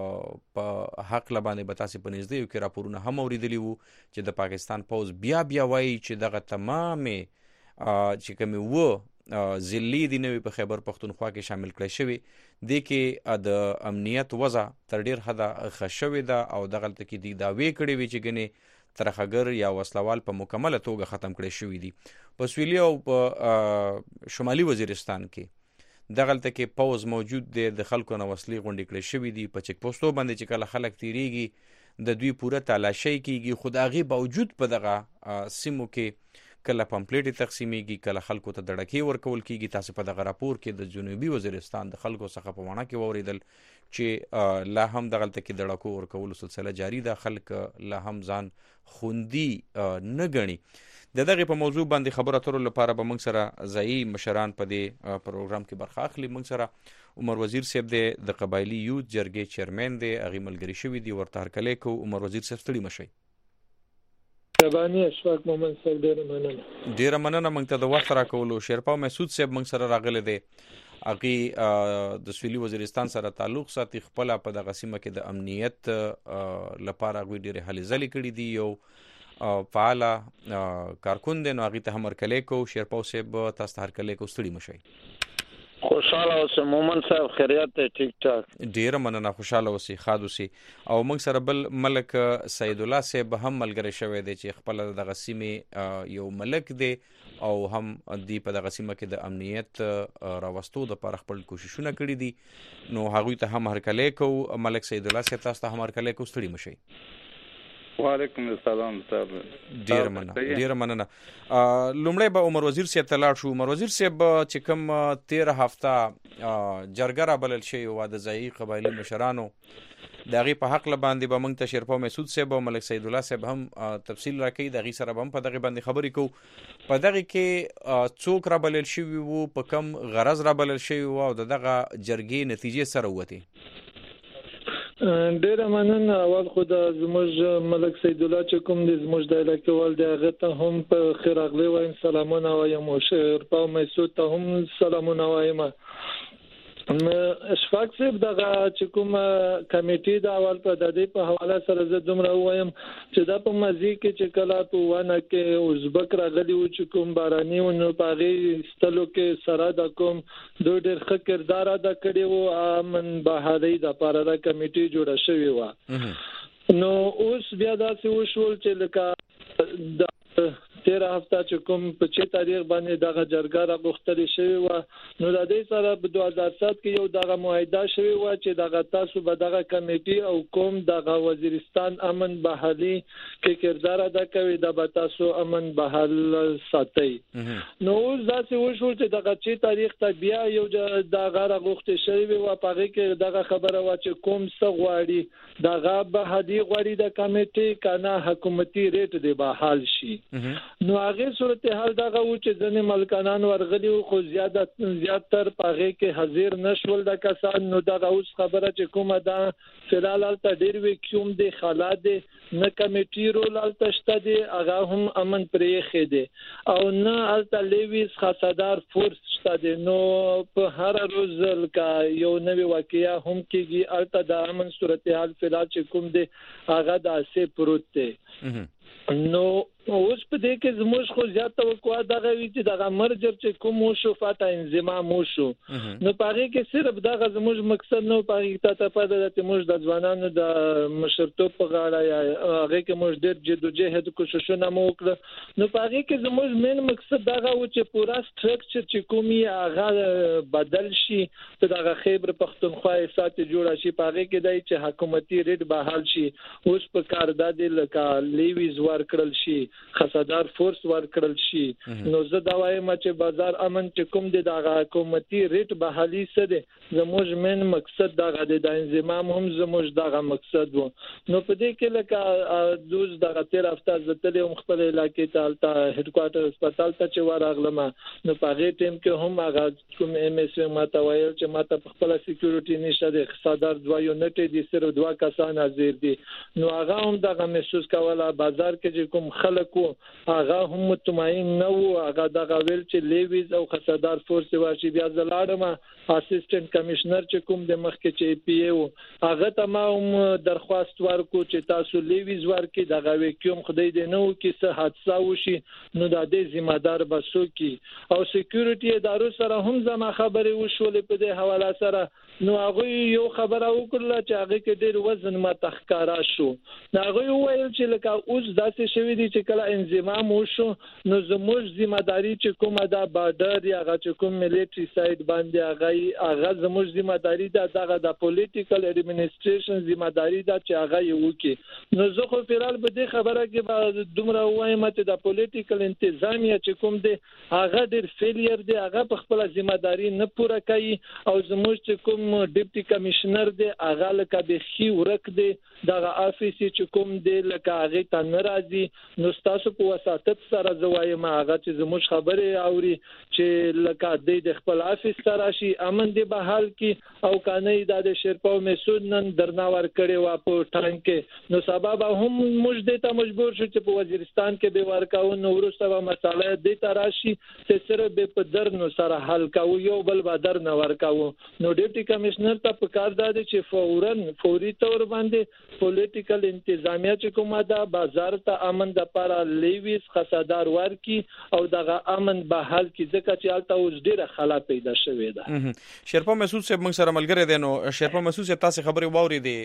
په حق لبانې به تاسې په نږدې کې راپورونه هم اوریدلی وو چې د پاکستان پوز بیا وایي چې دغه تمامې چې کومې وو ضلعي دي نوې په خیبر پختونخوا کې شامل کړی شوي دې کې د امنیت وضع تر ډېر حده ښه شوې ده او دغلته کې دي دعوې کړې وي چې ګنې ترخګر یا وسلوال په مکمله توګه ختم کړي شوی دي. په سویلي او په شمالي وزیرستان کې دغلته کې پوز موجود دی د خلکو نه وسلې غونډې کړي شوی دي په چک پوسټو باندې چې کله خلک تیریږي د دوی پوره تلاشي کیږي. خو د هغې باوجود په دغه سیمو کې کله پمپلیټ تقسیمیږي کله خلکو ته دړکې ورکول کیږي. تاسو په دغه راپور کې د جنوبي وزیرستان د خلکو څخه په وانه کې ووریدل چې لا هم دغلته کې دړکو ورکول سلسله جاری ده. خلک لا هم ځان خوندي نه ګڼي. دغه په موضوع باندې خبرو اترو لپاره به موږ سره ځایي مشران په دې پروګرام کې برخه اخلي. موږ سره عمر وزیر صاحب دی د قبایلی یوت جرګې چیرمن دی هغه ملګری شوی دی ورته هرکلی کو. عمر وزیر صاحب ستړي مشي. شبانی اشفاق مومن صاحب ډیره مننه موږ ته د وخت راکولو. شیرپا مسعود صاحب موږ سره راغلی دی هغه د سویلي وزیرستان سره تعلق ساتي. خپل په دغه سیمه کې د امنیت لپاره غوي ډېرې هلې ځلې کړې دي. یو فعال کارکون دی نو هغه ته هم هرکلی کو. شیرپا صاحب تاسو ته هرکلی کو ستړي مشي. خوشاله اوسه مومن صاحب خیریت ته ټیک ټاک. ډیره مننه خوشاله اوسئ خاد اوسئ. او موږ سره بل ملک سید الله صاحب هم ملګری شوی دی چې خپل دغه سیمه یو ملک دی او هم دی په دغه سیمه کې د امنیت راوستو د پر خپل کوششونه کړي دي نو هغوی ته هم هرکلی کو. ملک سید الله صاحب تاسو ته هم هرکلی کو. ستړي مشئ. وعلیکم السلام صاحب. ډیره مننه. لومړی به عمر وزیر صاحب ته لاړ شو. عمر وزیر صاحب چې کوم 13 هفته جرګه را بلل شوې وه د ځایي قبایلي مشرانو د هغې په حق باندې به موږ ته شیرپا مسعود صاحب او ملک سید الله صاحب هم تفصیل راکوي. د هغې سره به هم په دغې باندې خبرې کوو. په دغې کې څوک را بلل شوي وو په کم غرض را بلل شوي وو او د دغه جرګې نتیجې سره ووتې؟ ډیره مننه. اول خو د زموږ ملک سید الله چې کوم دی زموږ د علاقې وال دی هغه ته هم په خیر راغلی وایم سلامونه وایم او شیرپا مسعود ته هم سلامونه وایم. اشفاق صاحب دغه چې کوم کمیټې د اول په د دې په حواله سره زه دومره وایم چې دا په مزي کې چې کله په ونه کې ازبک راغلي و چې کوم باراني و نو په هغې ستلو کې سره د کوم دوی ډېر ښه کردار ادا کړی و امن بهادرۍ دپاره دا کمیټې جوړه شوې وه. نو اوس بیا داسې وشول چې لکه د 13 هفته چې کوم په 6 تاریخ باندې دغه جرګه راغوښتل شوی و نو د دې سره په 2007 کې یو دغه معاهده شوی و چې دغه تاسو به دغه کمیټي او کوم دغه وزیرستان امن بحالي کې کردار ادا کوي د تاسو امن بحال ساتي. نو اوس داسې وشول چې دغه 6 تاریخ ته بیا یو دغه راغوښتل شوی و په هغه کې دغه خبره و چې کوم څه غواړي دغه بحالي غواړي د کمیټي کنه حکومتي ریټ دی بحال شي. نو هغه صورتحال دغه و چې ځنې ملکانان ورغلي خو زیاتر پاغه کې حاضر نشول د کسان. نو دغه اوس خبره چې کومه ده فلال الته ډیر وکیوم دی خالات دی نه کمیټي رول الته شته دی هغه هم امن پرې خې دی او نه الته لیویز خاصدار فورس شته دی. نو په هر روز لکه یو نوې واقعیا هم کېږي الته د امن صورتحال فلال چې کوم دی هغه د اسې پروت دی. نو اوس په دې کې زموږ خو زیات توقع دغه وی چې دغه مرجر چې کوم شو فاته انضمام وشو. نو پاره کې صرف دغه زموږ مقصد نو پاره ته په دې چې موږ د ځوانانو د مشرتوب په غاړه یا هغه کې موږ ډېر جدوجہد کوششونه وکړو. نو پاره کې زموږ مین مقصد دغه و چې پورا سټرکچر چې کومي هغه بدل شي ته دغه خیبر پختونخوا سات جوړ شي پاره کې دای چې حکومتي ریټ بحال شي. اوس په کار د لکه لیویز ورکړل شي خاصدار فورس ورکړل شي. نو زه دا وایم چې بازار امن چې کوم دی د حکومتي ریټ بحالي سره زموږ مین مقصد دغه د انضمام هم زموږ دغه مقصد وو. نو په دې کې لکه دوز دغه تیر هفته زتلې هم خپل علاقې ته الته هډ کوارټر هسپتال ته چې ورغلم. نو په هغه ټیم کې هم هغه کوم ام اس ماته وایي چې ماته خپل سکیورټي نشته د خاصدار دوه یونټ دي سره دوه کسان حاضر دي. نو هغه هم دغه محسوس کوله بازار کې کوم خلک هغه هم مطمئن نه وو. هغه دغه ویل چې لیویز او خاصدار فورس ورشي. بیا زلاړم اسسټنټ کمشنر چې کوم د مخ کې چې پی او هغه تمام درخواست ورکو چې تاسو لیویز ورکې دغه وکیوم خدای دې نو کې څه حادثه وشي نو د دې ذمہ دار بسو کی او سکیورټي ادارو سره هم زما خبرې وشولې په دې حواله سره. نو هغه یو خبره وکړه چې هغه کې ډېر وزن ما تخکارا شو. هغه ویل چې لکه اوس داسې شوی دی چې کله انضمام وشو نو زموږ ذمہداري چې کومه ده بارډر یا هغه چې کوم ملټری سایت باندې هغه زموږ ذمہداري ده دغه د پولیټیکل اډمنستریشن ذمہداري ده چې هغه یو کې. نو زه خو فعال به دې خبره کې دومره وایم چې د پولیټیکل انتظامیه چې کوم دی هغه ډېر فیلیر دی هغه په خپل ذمہداري نه پوره کوي او زموږ چې کوم ډیپټي کمشنر دی هغه لکه به خي ورک دی دغه افیس چې کوم دی لکه هغه ته ناراضي. نو تاسو په وساتت سره زوایم هغه چې زموږ خبره اوري چې لکه د خپل افیس سره شي امن دی بحال کی او کانه د شرپاو مسعود نن درناور کړي وا په ټانک کې. نو سبب هم موږ د ته مجبور شو چې په وزیرستان کې به ورکاو نو ورسره مساله د تراشي چې سره به په درنو سره حل کاو یو بل بدر نه ورکاو. نو ډیپټي کمشنر ته په کار ده چې فوري تور باندې پولیټیکل انتظامیه چې کومه ده بازار ته امن د لپاره لیویز خاصدار ورکی او دغه امن بحال کی ځکه چې الته اوس ډیره خلا پیدا شوې ده. شرپا مسعود صاحب موږ سره ملګری دی. نو شرپا مسعود صاحب تاسو خبرې واوري دي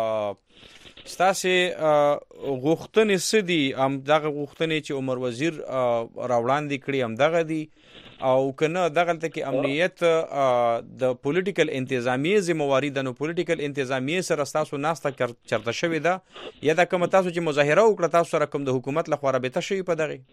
ستاسو غوښتنې سدي ام دغه غوښتنې چې عمر وزیر راوړاندې کړي هم دغه دي او کنه دغه ته کې امنیت د پولیټیکل انتظامیه ذمہواری د نو پولیټیکل انتظامیه سره تاسو ناسته چرته شوی دا یا د کوم تاسو چې مظاهره وکړه تاسو سره کوم د حکومت لخوا رابطه شوی په دغه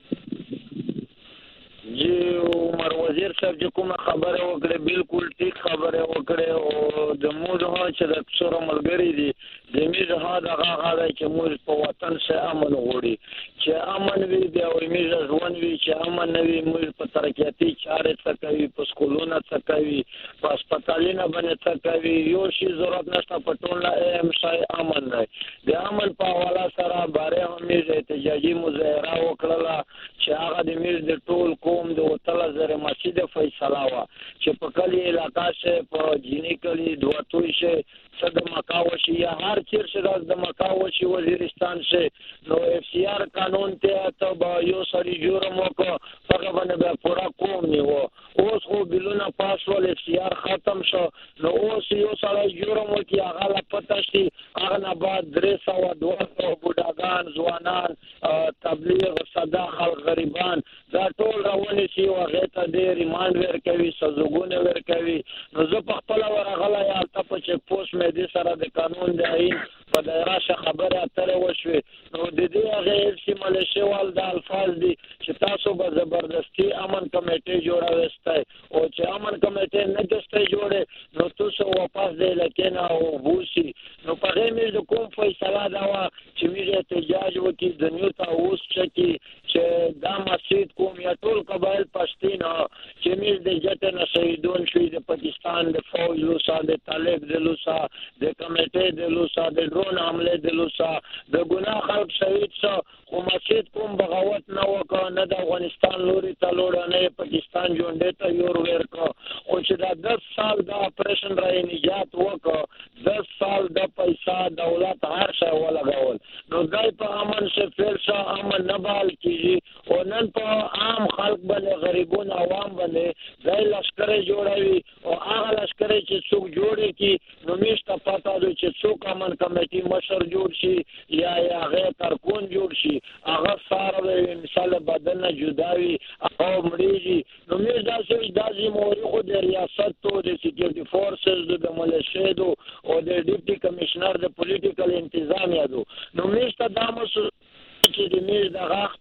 جی عمر وزیر صاحب چې کومه خبره وکړه بالکل ټیک خبره وکړه او د موږ ها چې د څورو ملګری دي د میږه ها دغه غاړه چې موږ په وطن سره امن غوړي چې امن وي دی او میږه ځوان وي چې امن نه وي موږ په ترقیاتي چارې څه کوي په سکولونو څه کوي په هسپتالونو باندې څه کوي یو شی ضرورت نشته په ټول ایم شای امن نه د امن په حواله سره باره همیشه احتجاجي مظاهره وکړه چې هغه د میږ د ټول قوم د وتل زره مسجد فیصله وا چې په کلی علاقہ سے په جینی کلی دواتوي شه صد مکاوشی یا هر چیر سے راز د مکاوشی وزیرستان سے نو اف سی آر قانون ته تب یو سړي جرم وکړ هغه باندې پورا قوم نیو اوس خو بلونه پاس ول اف سی آر ختم شو نو اوس یو سړي جرم وکړي هغه لا پته شي هغه نه بعد 302 بوډاګان ځوانان تبلیغ صدا خلک غریبان دا ټول رواني شي او هغه ته ډېر ریماند ورکوي سزاګونه ورکوي نو زه په خپل ورغله یا تاسو چې پوسټ مې دې سره د قانون دی عین په دایره خبره اتره وشوي نو د دې هغه چې ملشه وال د الفاظ دي چې تاسو به زبردستی امن کمیټه جوړاوستای او چې امن کمیټه نه دسته جوړه نو تاسو واپس دی لکه نه او بوسي نو په هغه مې د کوم فیصله دا و چې مې احتجاج وکړي د نیو تا اوس چې دا مسجد کوم یا ټول قبایل پښتين چې مې د جته نه شهیدون شوی د پاکستان د فوج لوسا د طالب د لوسا د کمیټې د لوسا د ډرون حمله د لوسا د ګناه خلک شهید شو خو مسجد کوم بغاوت نه وکړ نه د افغانستان لوري ته لوړ نه پاکستان جوړې ته یور ورکو او چې دا 10 سال د اپریشن راي نجات وکړ 10 سال د پیسې دولت هر څه ولګول نو دای په امن څخه فرصه امن نه بال کیږي او نن په عام خلک باندې غریبون عوام باندې دای لشکره جوړوي او هغه لشکره چې څوک جوړي کی نو میشته پتا دی چې څوک امن کمیټي مشر جوړ شي یا هغه کارکون جوړ شي هغه ساره مثال بدن جداوي او مړیږي نو مې داسې موري خو د ریاست او د سکیورټي فورسز د ملیشیا او د ډیپټي کمشنر د پولیټیکل انتظامیه نو مې دامو چې د مې د غاخ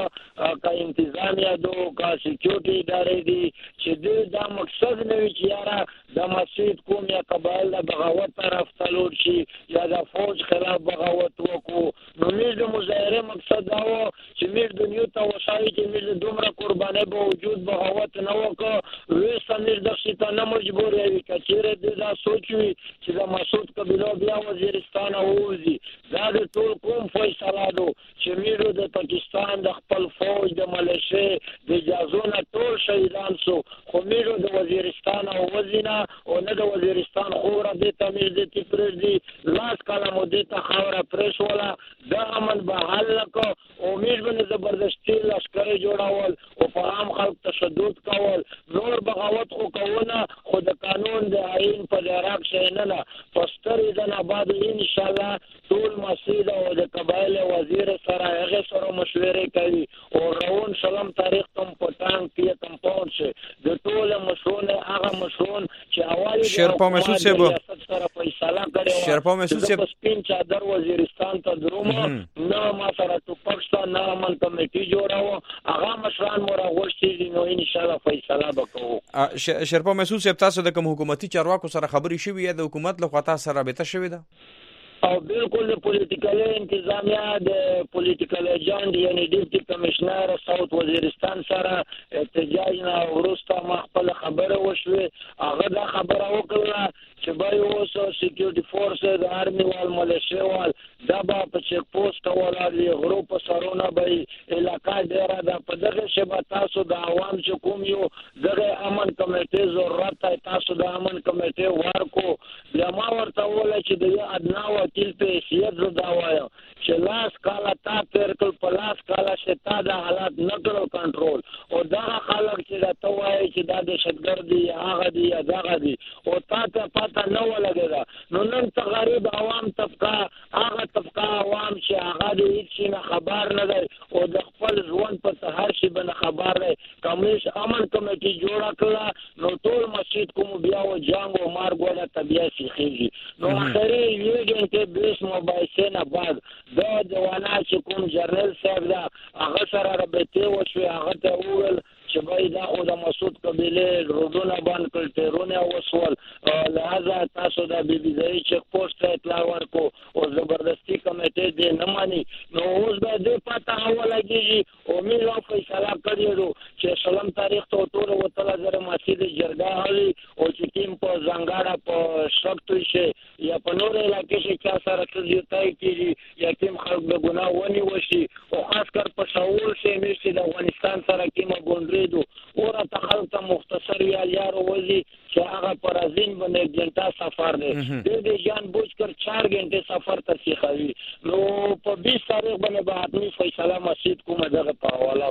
په کا انتظامیه کا سکیورټي ادارې دي چې دا مقصد نه وي چې یاره د مسجد کوم یا قبایل د بغاوت طرف تلور شي یا د فوج خلاف بغاوت وکړو نو مې د مظاهره مقصد دا و چې مې د نیو ته وشاوي چې مې دومره قرباني به وجود بغاوت نه وکړو وې سمیر د شیطان نه مجبور وي کچېره دې دا سوچوي چې د مسعود قبیله بیا وزیرستان اوځي دا د ټول کوم فیصله ده چې میرو د پاکستان د خپل فوج د ملیشیا د جازونه ټول شهیدان سو خو میرو د وزیرستان او وزینا او نه د وزیرستان خوره د تمیز د تفریز دی لاس کاله مودې ته خوره پریش ولا دا امن به حل کو او میر باندې زبردستی لشکره جوړاول او په عام خلک تشدد کول نور بغاوت خو کوونه خو د قانون د آئین په عراق شې نه پستر دن آباد ان شاء الله ټول مسجد او د قبایل وزیر سره هغه سره مشورې کوي او روان سلام تاریخ تم پټان کې کمپاوند شه د ټول مشرونه هغه مشرون چې حواله شرپا محسوس سیبو سره فیصله کړي شرپا محسوس سیب سپین چادر وزیرستان ته درومه نو ما سره تو پاکستان نه من کمیټي جوړاو هغه مشران مور غوښتي نو ان شاء الله فیصله وکړو شرپا محسوس سیب تاسو د کوم حکومتي چارواکو سره خبري شوې یا د حکومت له خوا تاسو سره رابطه شوې ده او بالکل د پولیټیکل انتظامیه د پولیټیکل ایجنټ یعنی ډیپټي کمشنر ساوث وزیرستان سره احتجاج نه ورسته ما خپل خبره وشوه هغه دا خبره وکړه چې به اوس سکیورټي فورس د آرمي وال ملیشیا وال دا به په چیک پوسټ ولاړ غروپ سرونه به علاقہ ډیره د په دغه شبه تاسو د عوام چې کوم یو دغه امن کمیټې ضرورت تاسو د امن کمیټې ورکو بیا ما ورته وله چې د ادنا وکیل په حیثیت زدا وایم چې لاس کاله تا ترکل په لاس کاله شتا د حالات نکړو کنټرول او دا خلک چې دا ته وایي چې دا د شتګردي هغه دی یا دغه دی او تا ته پته نه ولګیدا نو نن ته غریب عوام طبقه هغه طبقه عوام چې هغه د هیڅ نه خبر نه دی او د خپل ژوند په هر شي باندې خبر دی کمیش امن کمیټي جوړه کړه نو ټول مسجد کوم بیا و جنگ او مارګ ولا طبيعي سیخيږي نو اخري یو ګنټه بیس مباحثه نه بعد دا جوانا چې کوم جنرال صاحب دا هغه سره رابطه وشو هغه ته وویل چې باید دا او د مسعود قبیله روډونه باندې کړ ټیرونه وسول لہذا تاسو دا بي بي ځای چک پوسټ ته اطلاع ورکو او زبردستی کمیټه دې نه مانی نو اوس به دې پتا ولګي او موږ فیصله کړیو چې سلام تاریخ ته ټول وتل زره مسجد جرګه هلي او چې ټیم په زنګاړه په شپټوي شي یا په نور علاقې کې چا سره کېږي کیږي یا ټیم خلک د ګناه ونی وشي او خاص کر په شاول شي مې د افغانستان سره کیمه ګوندري اور تخلق ته مختصر یار وزي چې هغه پرازین باندې ګنټه سفر دی د جان بوج کر 4 غنټه سفر ته سیخوي نو په 20 تاریخ باندې به حتمی فیصله مسجد کومه دغه په حواله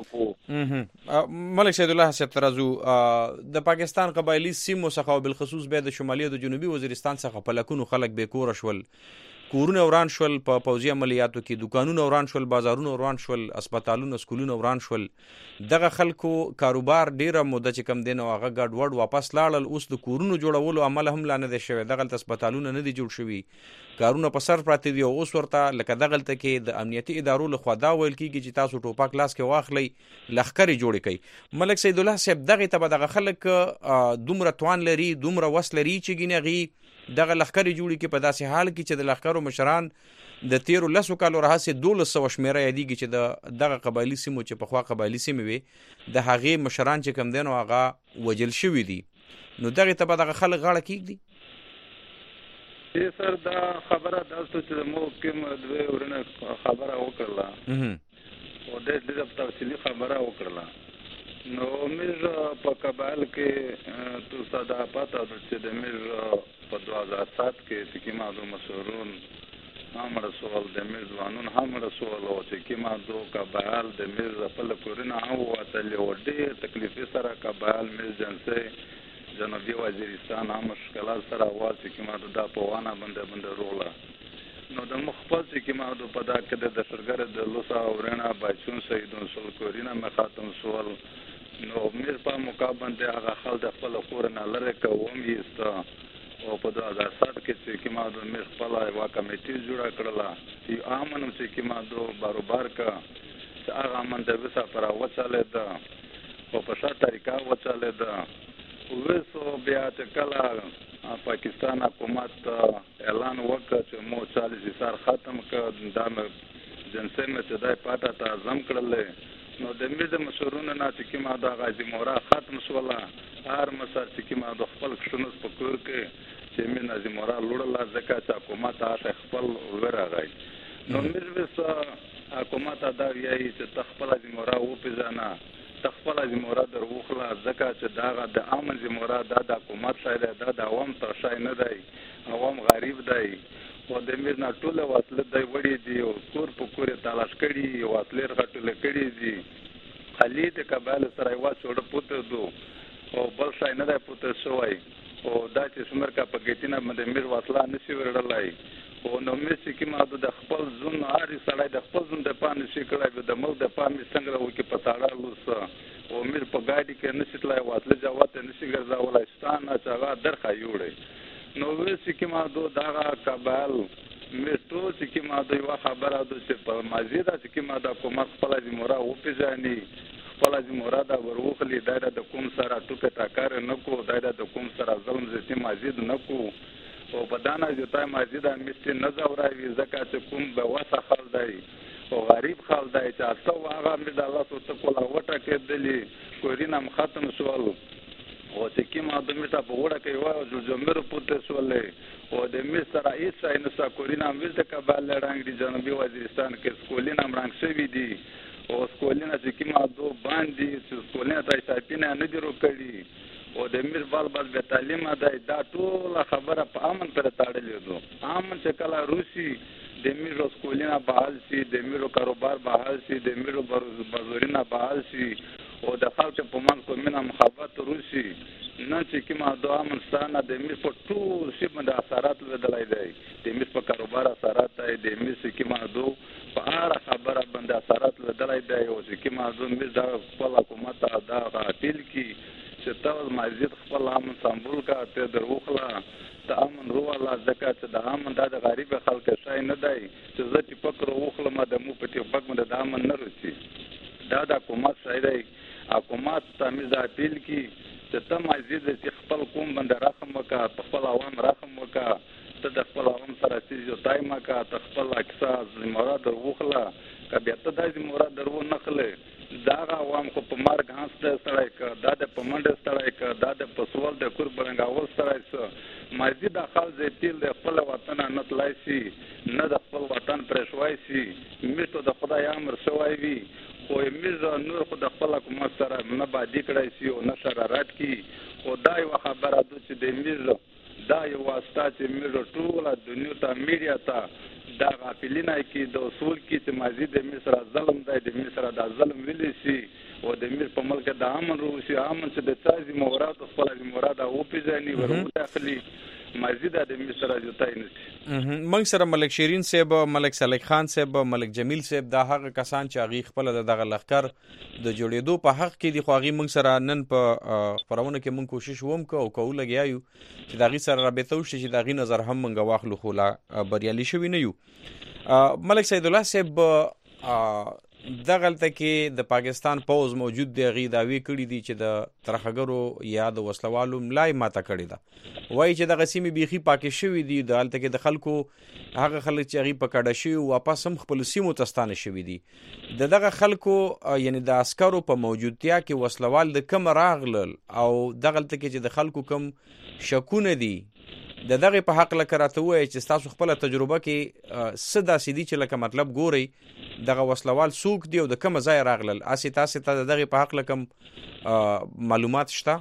کو ملک سید الله سترازو د پاکستان قبایلی سیمو څخه بالخصوص به د شمالي او د جنوبي وزیرستان څخه په لکونو خلک به کور شول کورونه وران شول په پوځي عملیاتو کې دکانونه وران شول بازارونه وران شول هسپتالونه سکولونه وران شول دغه خلکو کاروبار ډیره موده چې کم دین او هغه ګډ وډ واپس لاړل اوس د کورونو جوړولو عمل هم لانه دي شوی دغه هسپتالونه نه دي جوړ شوی کارونه په سر پراته دي اوس ورته لکه دغه ته کې د امنیتي ادارو له خوا دا ویل کیږي چې تاسو ټوپک لاس کې واخلي لخرې جوړ کړي ملک سید الله صاحب دغه ته دغه خلک دومره توان لري دومره وس لري چې ګینغي دغه لښکرې جوړې کې په داسې حال کې چې د لښکرو مشران د 13 کالو راهیسې 1200 شمیره یادېږي چې د دغه قبایلي سیمو چې پخوا قبایلي سیمې وي د هغې مشران چې کم دی نو هغه وجل شوي دي، نو دغې ته به دغه خلک غاړه کېږدي. سر دا خبره داسې چې موږ کوم دوی ورنه خبره وکړله او ډېر تفصیلي خبره وکړله، نو موږ په قبایل کې تو ساده پاته ده چې د موږ په 2007 کې چې کومه دو مسورون هم رسول د موږ ځوانون هم رسول او چې کومه دو قبایل د موږ خپل کورونه هم وتلې او ډېر تکلیفي سره قبایل موږ جنسي جنوبي وزیرستان هم مشکلات سره واز چې کومه دا په وانه باندې روغله، نو د مخفل چې کومه دو په دا کې د دشرګر د لوسا اورنا بچون سیدون سول کورینا مخاتم سوال، نو میر په مقابل د هغه خل د خپل خورنه لره کوم یست او په 2007 کې چې کومه د میر خپل یو کمیټي جوړه کړله چې امنو چې کومه دو باروبار کا چې هغه من د وسه پر وچاله ده او په شرط طریقه وچاله ده وسو بیا چې کله پاکستان حکومت اعلان وکړ چې مو 40 سال ختم کړ د جنسي متدای پاته تعظیم کړل، نو د مې د مشورونو نه چې کومه د غازی مورا ختم شوله هر مسر چې کومه د خپل کښونس په کور کې چې مې نازی مورا لوړله ځکه چې حکومت هغه خپل ورغی، نو مې حکومت دا ویایي چې تخپل د مورا و پیژنه تخپل د مورا دروخله ځکه چې دا د عام زمورا د حکومت شای دی، دا د عوام تر شای نه دی، عوام غریب دی او د میر نه ټوله واصله دی وړي دي او کور په کور تلاش کړي او اصلیر غټل کړي دي، خلی د قبایل سره یو څوړ پوت دو او بل شای نه دی پوت شوی او دا چې څومره کا پګیتینه باندې میر واصله نشي ورړلای او نو مې چې کومه د خپل ځون هاري سړی د خپل ځون د پام نشي کړای د مل د پام څنګه وکي پتاړه لوس او میر په ګاډي کې نشي تلای واصله جوات نشي ګرځاولای ستان چاغه درخه یوړي، نو وې چې کومه دو داغه قبایل مې ټول چې کومه د یو خبره د چې په مازیدا چې کومه د حکومت خپل د مورا او پیژني خپل د مورا د وروخلي دایره د کوم سره ټوکه تاکار نه کو دایره د کوم سره ظلم زتی مازید نه کو او په دانا جوتای مازید مستي نه زوراوي ځکه چې کوم به وسه خل دی او غریب خل دی چې تاسو هغه مې د الله سو ته کولا وټه کېدلی کورینم ختم شول او چې کومه د میټه په وړه کې وایو چې زمرو پوتې سولې او د مې سره هیڅ ځای نه سکورینا مې د کابل رنګ دی جنوبي وزیرستان کې سکولینا رنګ شوی دی او سکولینا چې کومه دو باندې چې سکولینا تای ساتینه نه دی روکړي او د میر بل به تعلیم دا ټول خبره په امن پر تاړلې دو، امن چې کله روسي د میرو سکولینا بحال شي د میرو کاروبار بحال شي د میرو بازورینا بحال شي او د خلک په من کومه محبت روسي نه چې کومه د امن ستانه د میر په ټول شي باندې اثرات ودلای دی، د میر په کاروبار اثرات دی، د میر چې کومه دو په اړه خبره باندې اثرات ودلای دی او چې کومه دو میر د خپل حکومت دا غاټل کی چې تاسو مازید خپل امن سمبول کا ته دروخلا ته امن روواله ځکه چې د امن د غریب خلک شای نه دی چې زه چې فکر وخلم د مو په ټیک باندې د امن نه روسي دا د حکومت شای دی، حکومت تمیز اپیل کی چې ته مازید چې خپل قوم باندې رحم وکا خپل عوام رحم وکا ته د خپل عوام سره چې تایم کا ته خپل اکساس مراد وخلا کبه ته د مراد درو نخله دا عوام کو په مارګ هانس ته سړی ک دا د پمنډ سړی ک دا د پسوال د کور برنګاول سړی س مازید خپل ځتیل د خپل وطن نه تلای شي نه د خپل وطن پرشوای شي میته د خدای امر شوای وي خو میزه نور خو د خپل حکومت سره نه باندې کړای شي او نه شرارت کی او دا یو خبره ده چې د میزه دا یو واسطه چې میزه ټول دنیا ته میډیا ته دا غافلینا کې د اصول کې چې مازید د مصر ظلم دی د مصر د ظلم ویلی شي او د مصر په ملک د امن روسي امن چې د تازي مورات خپل مورات او پیژني ورته اخلي مازید د مصر جوتای نشي. موږ سره ملک شیرین صاحب، ملک صالح خان صاحب، ملک جمیل صاحب دا هغه کسان چې هغه خپل دغه لخر د جوړېدو په حق کې دي، خو هغه موږ سره نن په خبرونه کې موږ کوشش وکړو او کوو لګیایو چې دغه سره رابطه وشي چې دغه نظر هم موږ واخلو، خو لا بریالي شوی نه یو. ملک سید الله صاحب دغلته کې د پاکستان پوز موجود دی غي داوی کړی دي چې د ترخګرو یا د وسلوالو ملای ماته کړی ده وایي چې د غسیمې بیخي پاکې شوی دي دالته کې د خلکو هغه خلک چې غي پکړه شي واپس هم خپل سیمو تستانه شوی دي دغه خلکو یعنی د عسکرو په موجودتیا کې وسلوال د کم راغلل او دغلته کې چې د خلکو کم شکونه دي دغه په حق لکه راته وایي چې تاسو خپل تجربه کې صدا سیدی چې لکه مطلب ګوري دغه وسلوال سوق دی او د کوم ځای راغلل اسی تاسو ته دغه په حق لکم معلومات شته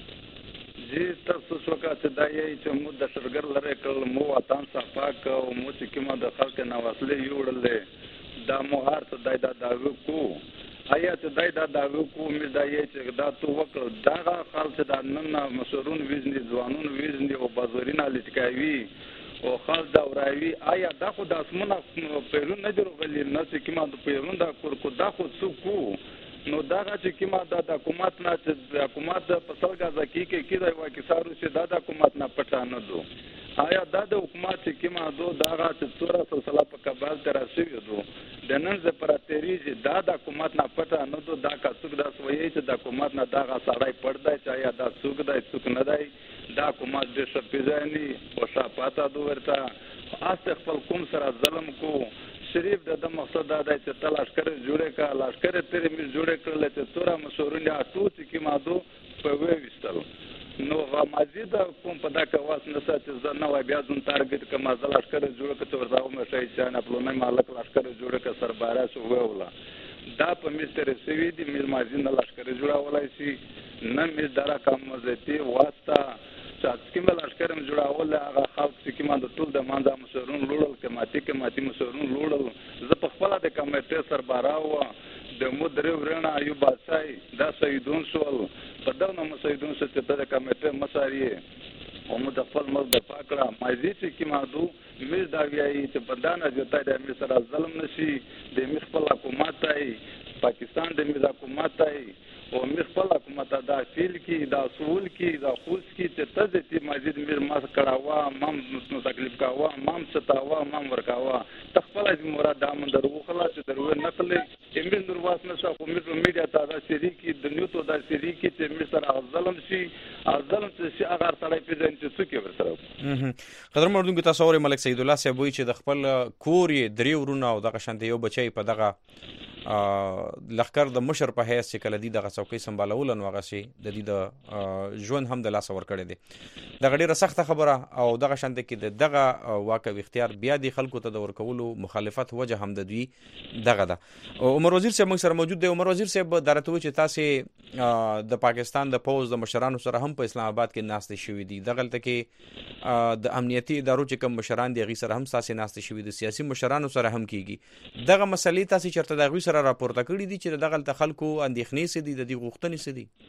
جی تاسو څوک دا یې چې مو د سرګر لره کول مو وطن صفاک او مو چې کومه د خلک نه وسلې یوړلې دا مو هر څه دای دا داغو کو آیا چې دای دا داغو کو مې دا یې چې دا تو وکړ دا خلک دا نن مسورون ویزنی ځوانون ویزنی او بازارینه لټکاوي او خاص دا وراوي آیا دا خو د اسمنه پیرون نه جوړغلی نه چې کیما د پیرون دا کو دا خو څوک نو دا چې کیما دا د حکومت نه چې حکومت په سرګه ځکه کې کیدای و کې سارو چې دا د حکومت نه پټانه دو آیا دا د حکومت چې کیما دو دا چې څورا سلسله په کابل تر رسیدو دو د نن ز پراتری چې دا د حکومت نه پټانه دو دا کا څوک دا سوي چې د حکومت نه دا سړی پړدای چې آیا دا څوک دا څوک نه دی دا حکومت د شپېځانی او شاپاته دو ورته است خپل کوم سره ظلم کو شریف د مقصد دا دی چې تل لشکره جوړه کا لشکره تیرې می جوړه کړل چې څورا مسورونه ټوڅ کی مادو په وې وستل نو مزید کوم په دا کواس نه ساتي ځنه وای بیا ځون ټارګټ کما ځل لشکره جوړه کړ ورځاو مې شي چې نه خپل نه مالک لشکره جوړه کړ سربارا شو ولا دا په مستر سوي دي مې مازین لشکره جوړه ولای شي نه مې دارا کم مزتي واسطه چې کوم لشکره جوړاول هغه خلک چې کوم د ټول د مانځه مسورون لوړل کماتي مسورون لوړل زه په خپل د کمیټې سربارا و د مدري ورنا ایوب بادشاہي دا سیدون سوال په دغه مسیدون چې د کمیټې مساري او مو د خپل ملک د پاکړه مازی چې کیمادو مې دا ویایي چې بدانه جوړه د مې سره ظلم نشي د مې خپل حکومت ای پاکستان د مې حکومت ای او مې خپل حکومت دا فیل کی دا سول کی دا خوش کی چې تاسو ته مزید مې ماس کړهوا مام نو تکلیف کاوه مام ستاوه مام ورکاوه تخپل از مراد دامن درو خلاص درو نقل امیر نورواس نشه خو مې میډیا تازه سری کی د نیو تو دا سری کی چې مې سره ظلم شي ظلم چې اگر سړی پیژن چې څوک ورسره قدر مردون تاسو اور ملک سید الله صاحب وی چې د خپل کور یې دریو ورونه او دغه شانته یو بچی په دغه لخر د مشر په هیڅ چې کله دی دغه څوکۍ سمبالول نو هغه شي د دې د ژوند هم د لاس ور کړی دی دغه ډیره سخته خبره او دغه شانته کې دغه واقع اختیار بیا د خلکو ته د ورکولو مخالفت وجه هم د دوی دغه ده عمر وزیر صاحب موږ سره موجود دی عمر وزیر صاحب درته چې تاسو د پاکستان د پوز د مشرانو سره هم په اسلام آباد کې ناست شوي دي دغلته کې د امنیتي ادارو چې کوم مشران دي غي سره هم تاسو ناست شوي دي سیاسي مشرانو سره هم کیږي دغه مسلې تاسو چرته دغه سره راپورته کړی دي چې دغه خلکو اندېښنې سي دي د دې غوښتنې سي دي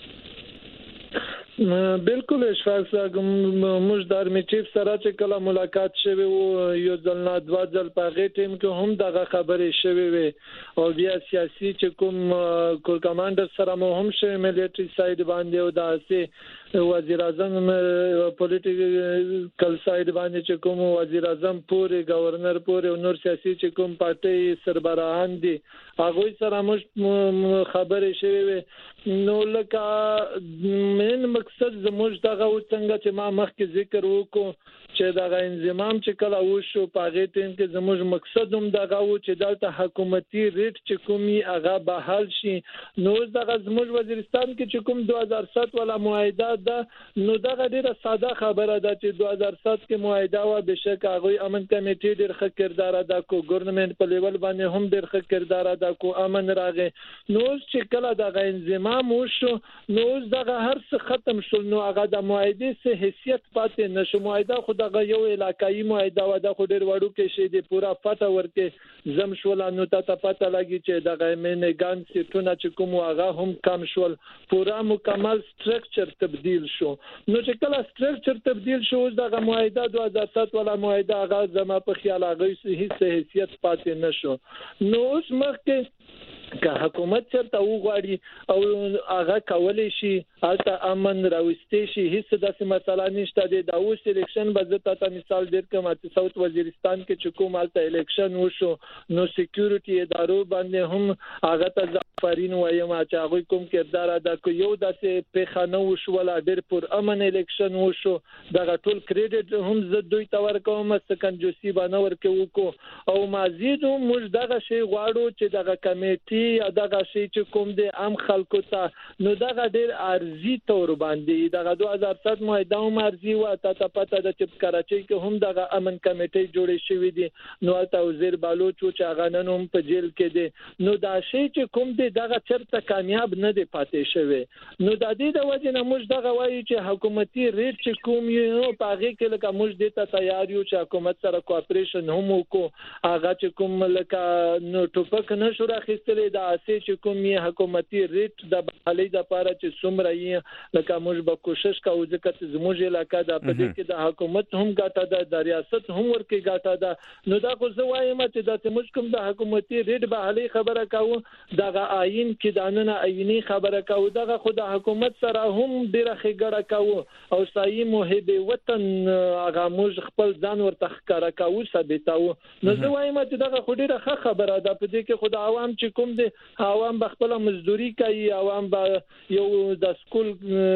بالکل اشفاق صاحب موږ د آرمي چیف سره چې کله ملاقات شوه او یو ځل نه دوا ځل په غي ټیم کې هم دغه خبرې شوه او بیا سیاسي چې کوم کول کمانډر سره مو هم شوه مليټري سايد باندې او داسې وزیر اعظم پولیټیکل سايد باندې چې کوم وزیر اعظم پورې گورنر پورې او نور سیاسي چې کوم پارټي سربراهان دي هغه سره موږ خبرې شوه نو لکه من مقصد زموږ دغه څنګه چې ما مخکې ذکر وکړو چې دغه انضمام چې کله وشو په هغه ټیم کې زموږ مقصد هم دغه و چې دلته حکومتي ریټ چې کومي هغه بحال شي نو دغه زموږ وزیرستان کې چې کوم 2007 ولا معاهده ده نو دغه ډیره ساده خبره ده چې 2007 کې معاهده و بشک هغه امن کمیټې ډیر ښه کردار ادا کو ګورنمنت په لیول باندې هم ډیر ښه کردار ادا کو امن راغې نو چې کله دغه انضمام وشو نو دغه هر څه ختم شول نو هغه د معاهده سه حیثیت پاتې نشو معاهده خو دغه یو علاقائی معاهده و د خو ډیر وړو کې شي د پورا فټه ورکه زم شول نو ته پته لګي چې دغه منګان سیټونه چې کوم هغه هم کم شول پورا مکمل سټرکچر تبديل شو نو چې کله سټرکچر تبديل شو دغه معاهده 2007 ولا معاهده هغه زما په خیال هغه هیڅ حیثیت پاتې نشو نو اوس مخکې که حکومت چرته وغواړي او هغه کولی شي هلته امن راوستي شي هیڅ داسې مسله نشته دی. دا اوس الیکشن به زه ته مثال ډېر کوم چې ساوت وزیرستان کې چې کوم هلته الیکشن وشو نو سکیورټي ادارو باندې هم هغه ته زعفرین وایم چې هغوی کوم کردار ادا کړ. یو داسې پیښه نه وشوله، ډېر پر امن الیکشن وشو. دغه ټول کریډټ هم زه دوی ته ورکوم، څه کنجوسي به نه ورکوو او مزید موږ دغه شی غواړو چې دغه کمیټې دغه شی چې کوم دی عام خلکو ته نو دغه ډیر ارزي تور باندې دغه 2007 معاهده هم ارزي و ته پته ده چې کراچۍ کې هم دغه امن کمیټې جوړې شوې دي نو البته وزیر بالوچ چې هغه نن هم په جیل کې دی نو دا شی چې کوم دی دغه چرته کامیاب نه دی پاتې شوی. نو د دې د وجې نه موږ دغه وایو چې حکومتي ریټ چې کوم یو پاغه کې لکه موږ دې ته تیار یو چې حکومت سره کوآپریشن هم وکړو. هغه چې کوم لکه نو ټوپک نشو راخیستل دا اسې چې کوم حکومتي ریټ د بحالي د لپاره چې څومره یې لکه موږ به کوشش کوو ځکه زموږ علاقې د په دې کې د حکومت هم ګټه ده د ریاست هم ورکې ګټه ده. نو دا خو زه وایم چې د موږ کوم د حکومتي ریټ بحالي خبره کوو دغه آئین کې د نن آئینی خبره کوو دغه خو د حکومت سره هم ډیره خګړه کوو او صحیح محب وطن هغه موږ خپل ځان ورته ښکارا کوو ثابتاو. نو زه وایم چې دغه خو ډیره ښه خبره ده په دې کې خو د عوام چې کوم دي عوام به خپل مزدوري کوي، عوام به یو د سکول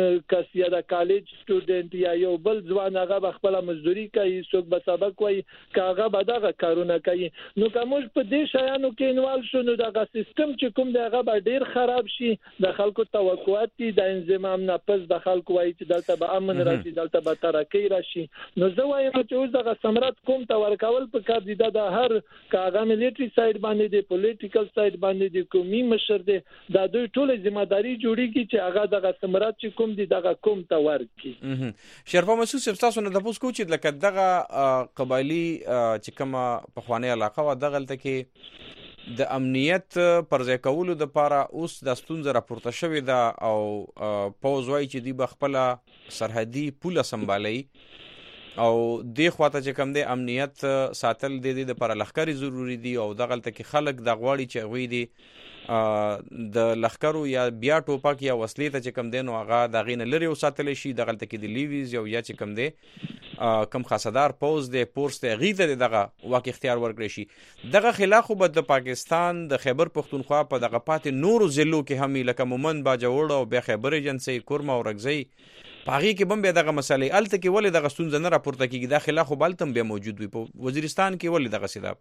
کس یا د کالج سټوډنټ یا یو بل ځوان هغه به خپل مزدوري کوي، څوک به سبق وایي، هغه به دغه کارونه کوي. نو کوم په دې شیانو کې انوال شو نو دغه سیستم چې کوم دی هغه به ډیر خراب شي. د خلکو توقعات دي د انضمام نه پس د خلکو وایي چې دلته به امن راشي دلته به ترقی راشي. نو زه وایم چې اوس دغه ثمرات کوم ته ورکول په کار دي د هر کاغه مليټري سایډ باندې دی پولیټیکل سایډ باندې دی قومي مشر دی دا دوی ټول ځماداري جوړیږي چې هغه دغه ثمرات چې کوم دي دغه کوم ته ورکي. شرفا مسعود صاحب تاسو نه د پوس کوچ لکه دغه قبایلی چې کومه په خواني علاقه و دغه تل کې د امنیت پر ځای کولو د لپاره اوس د ستونزې راپورته شوې ده او پوز وایي چې دی بخپل سرحدي پوله سمبالي او د خواته چې کوم دی امنیت ساتل د دې لپاره لخرې ضروری دي او دغه تل کې خلک د غواړي چې غوي دي د لخرو یا بیا ټوپک یا وسلې ته چې کوم دی نو هغه د غینه لري او ساتل شي دغه تل کې د لیویز یو یا چې کوم دی کم خاصدار پوز دی پورس ته غیته دغه واقع اختیار ورکړي شي. دغه خلاف به د پاکستان د خیبر پختونخوا په دغه پاتې نورو ضلعو کې هم لکه مومند باجوړ او بیا خیبر ایجنسي کورما او رګزي پاغي کې بم به دغه مسلې الته کې ولې دغه ستونزه نه راپورته کیږي د خلاف بلتم به موجود وي په وزیرستان کې ولې دغه سیدا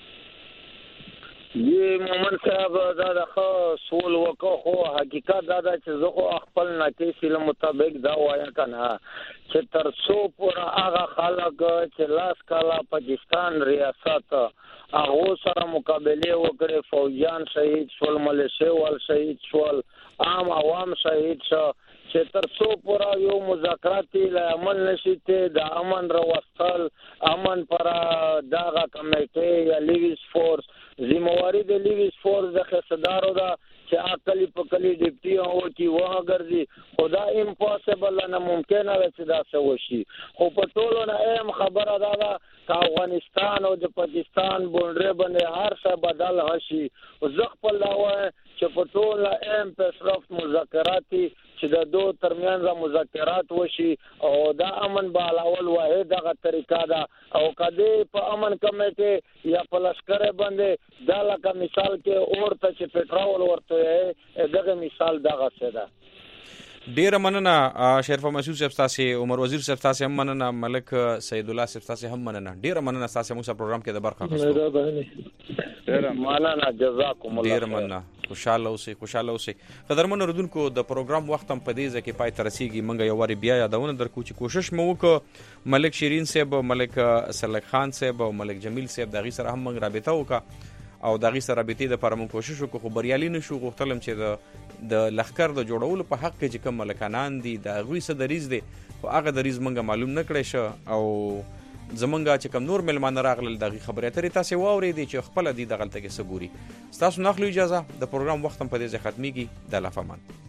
یی مومن صاحب دا د سول وکړو خو حقیقت دا چې زه خو خپل نکې سره مطابق دا وایم کنه چې تر څو پر هغه خلک چې لاس کاله پاکستان ریاست هغه سره مقابله وکړي فوجان شهید شول ملیشه ول شهید شول عام عوام شهید شو چې تر څو پورا یو مذاکرات عمل نشي ته د امن راوستل امن پر دغه کمیټه یا لیویس فورس ذمہواری د لیویس فورس د خصدارو دا چې عقلی په کلی ډیپټي او کی واه ګرځي خدا امپوسیبل نه ممکن نه چې دا څه وشي. خو په ټولو نه اهم خبره دا ده چې افغانستان او د پاکستان بونډره باندې هر څه بدل هشي او زغ په لاوه چې په ټولو اهم پیشرفت مذاکراتي چې د دوه ترمنځ مذاکرات وشي او دا امن به علاوه واحد دغه طریقه ده او کدی په امن کمیټه یا په لشکره باندې دا لکه مثال کې اورته چې پټرول ورته دغه مثال دغه څه ده. ډیر مننه شرف مسعود صاحب تاسو عمر وزیر صاحب تاسو هم مننه ملک سید الله صاحب تاسو هم مننه ډیر مننه تاسو موږ پروګرام کې د برخه غوښتو ډیر مننه جزاکم الله ډیر مننه خوشاله اوسئ قدرمن اوردونکو د پروګرام وخت هم په دې ځکه پای تر رسیدي منګه یو واری بیا یادونه درکو چې کوشش مو وکړو ملک شیرین صاحب ملک سلک خان صاحب او ملک جمیل صاحب دغه سره هم رابطه وکړه او دغه سره رابطې د پرمو کوشش وکړو خو بریالي نشو غوښتلم چې د لخر د جوړولو په حق کې چې کوم ملکانان دي د غوي صدریز دي خو هغه د ریز منګه معلوم نکړي شو او زمونږه چې کوم نور ملمان راغلل دغه خبره اترې تاسو واورېدي چې خپل دي دغه تلګه سګوري تاسو ناخلو اجازه د پروګرام وخت په دې ختميږي د لافمان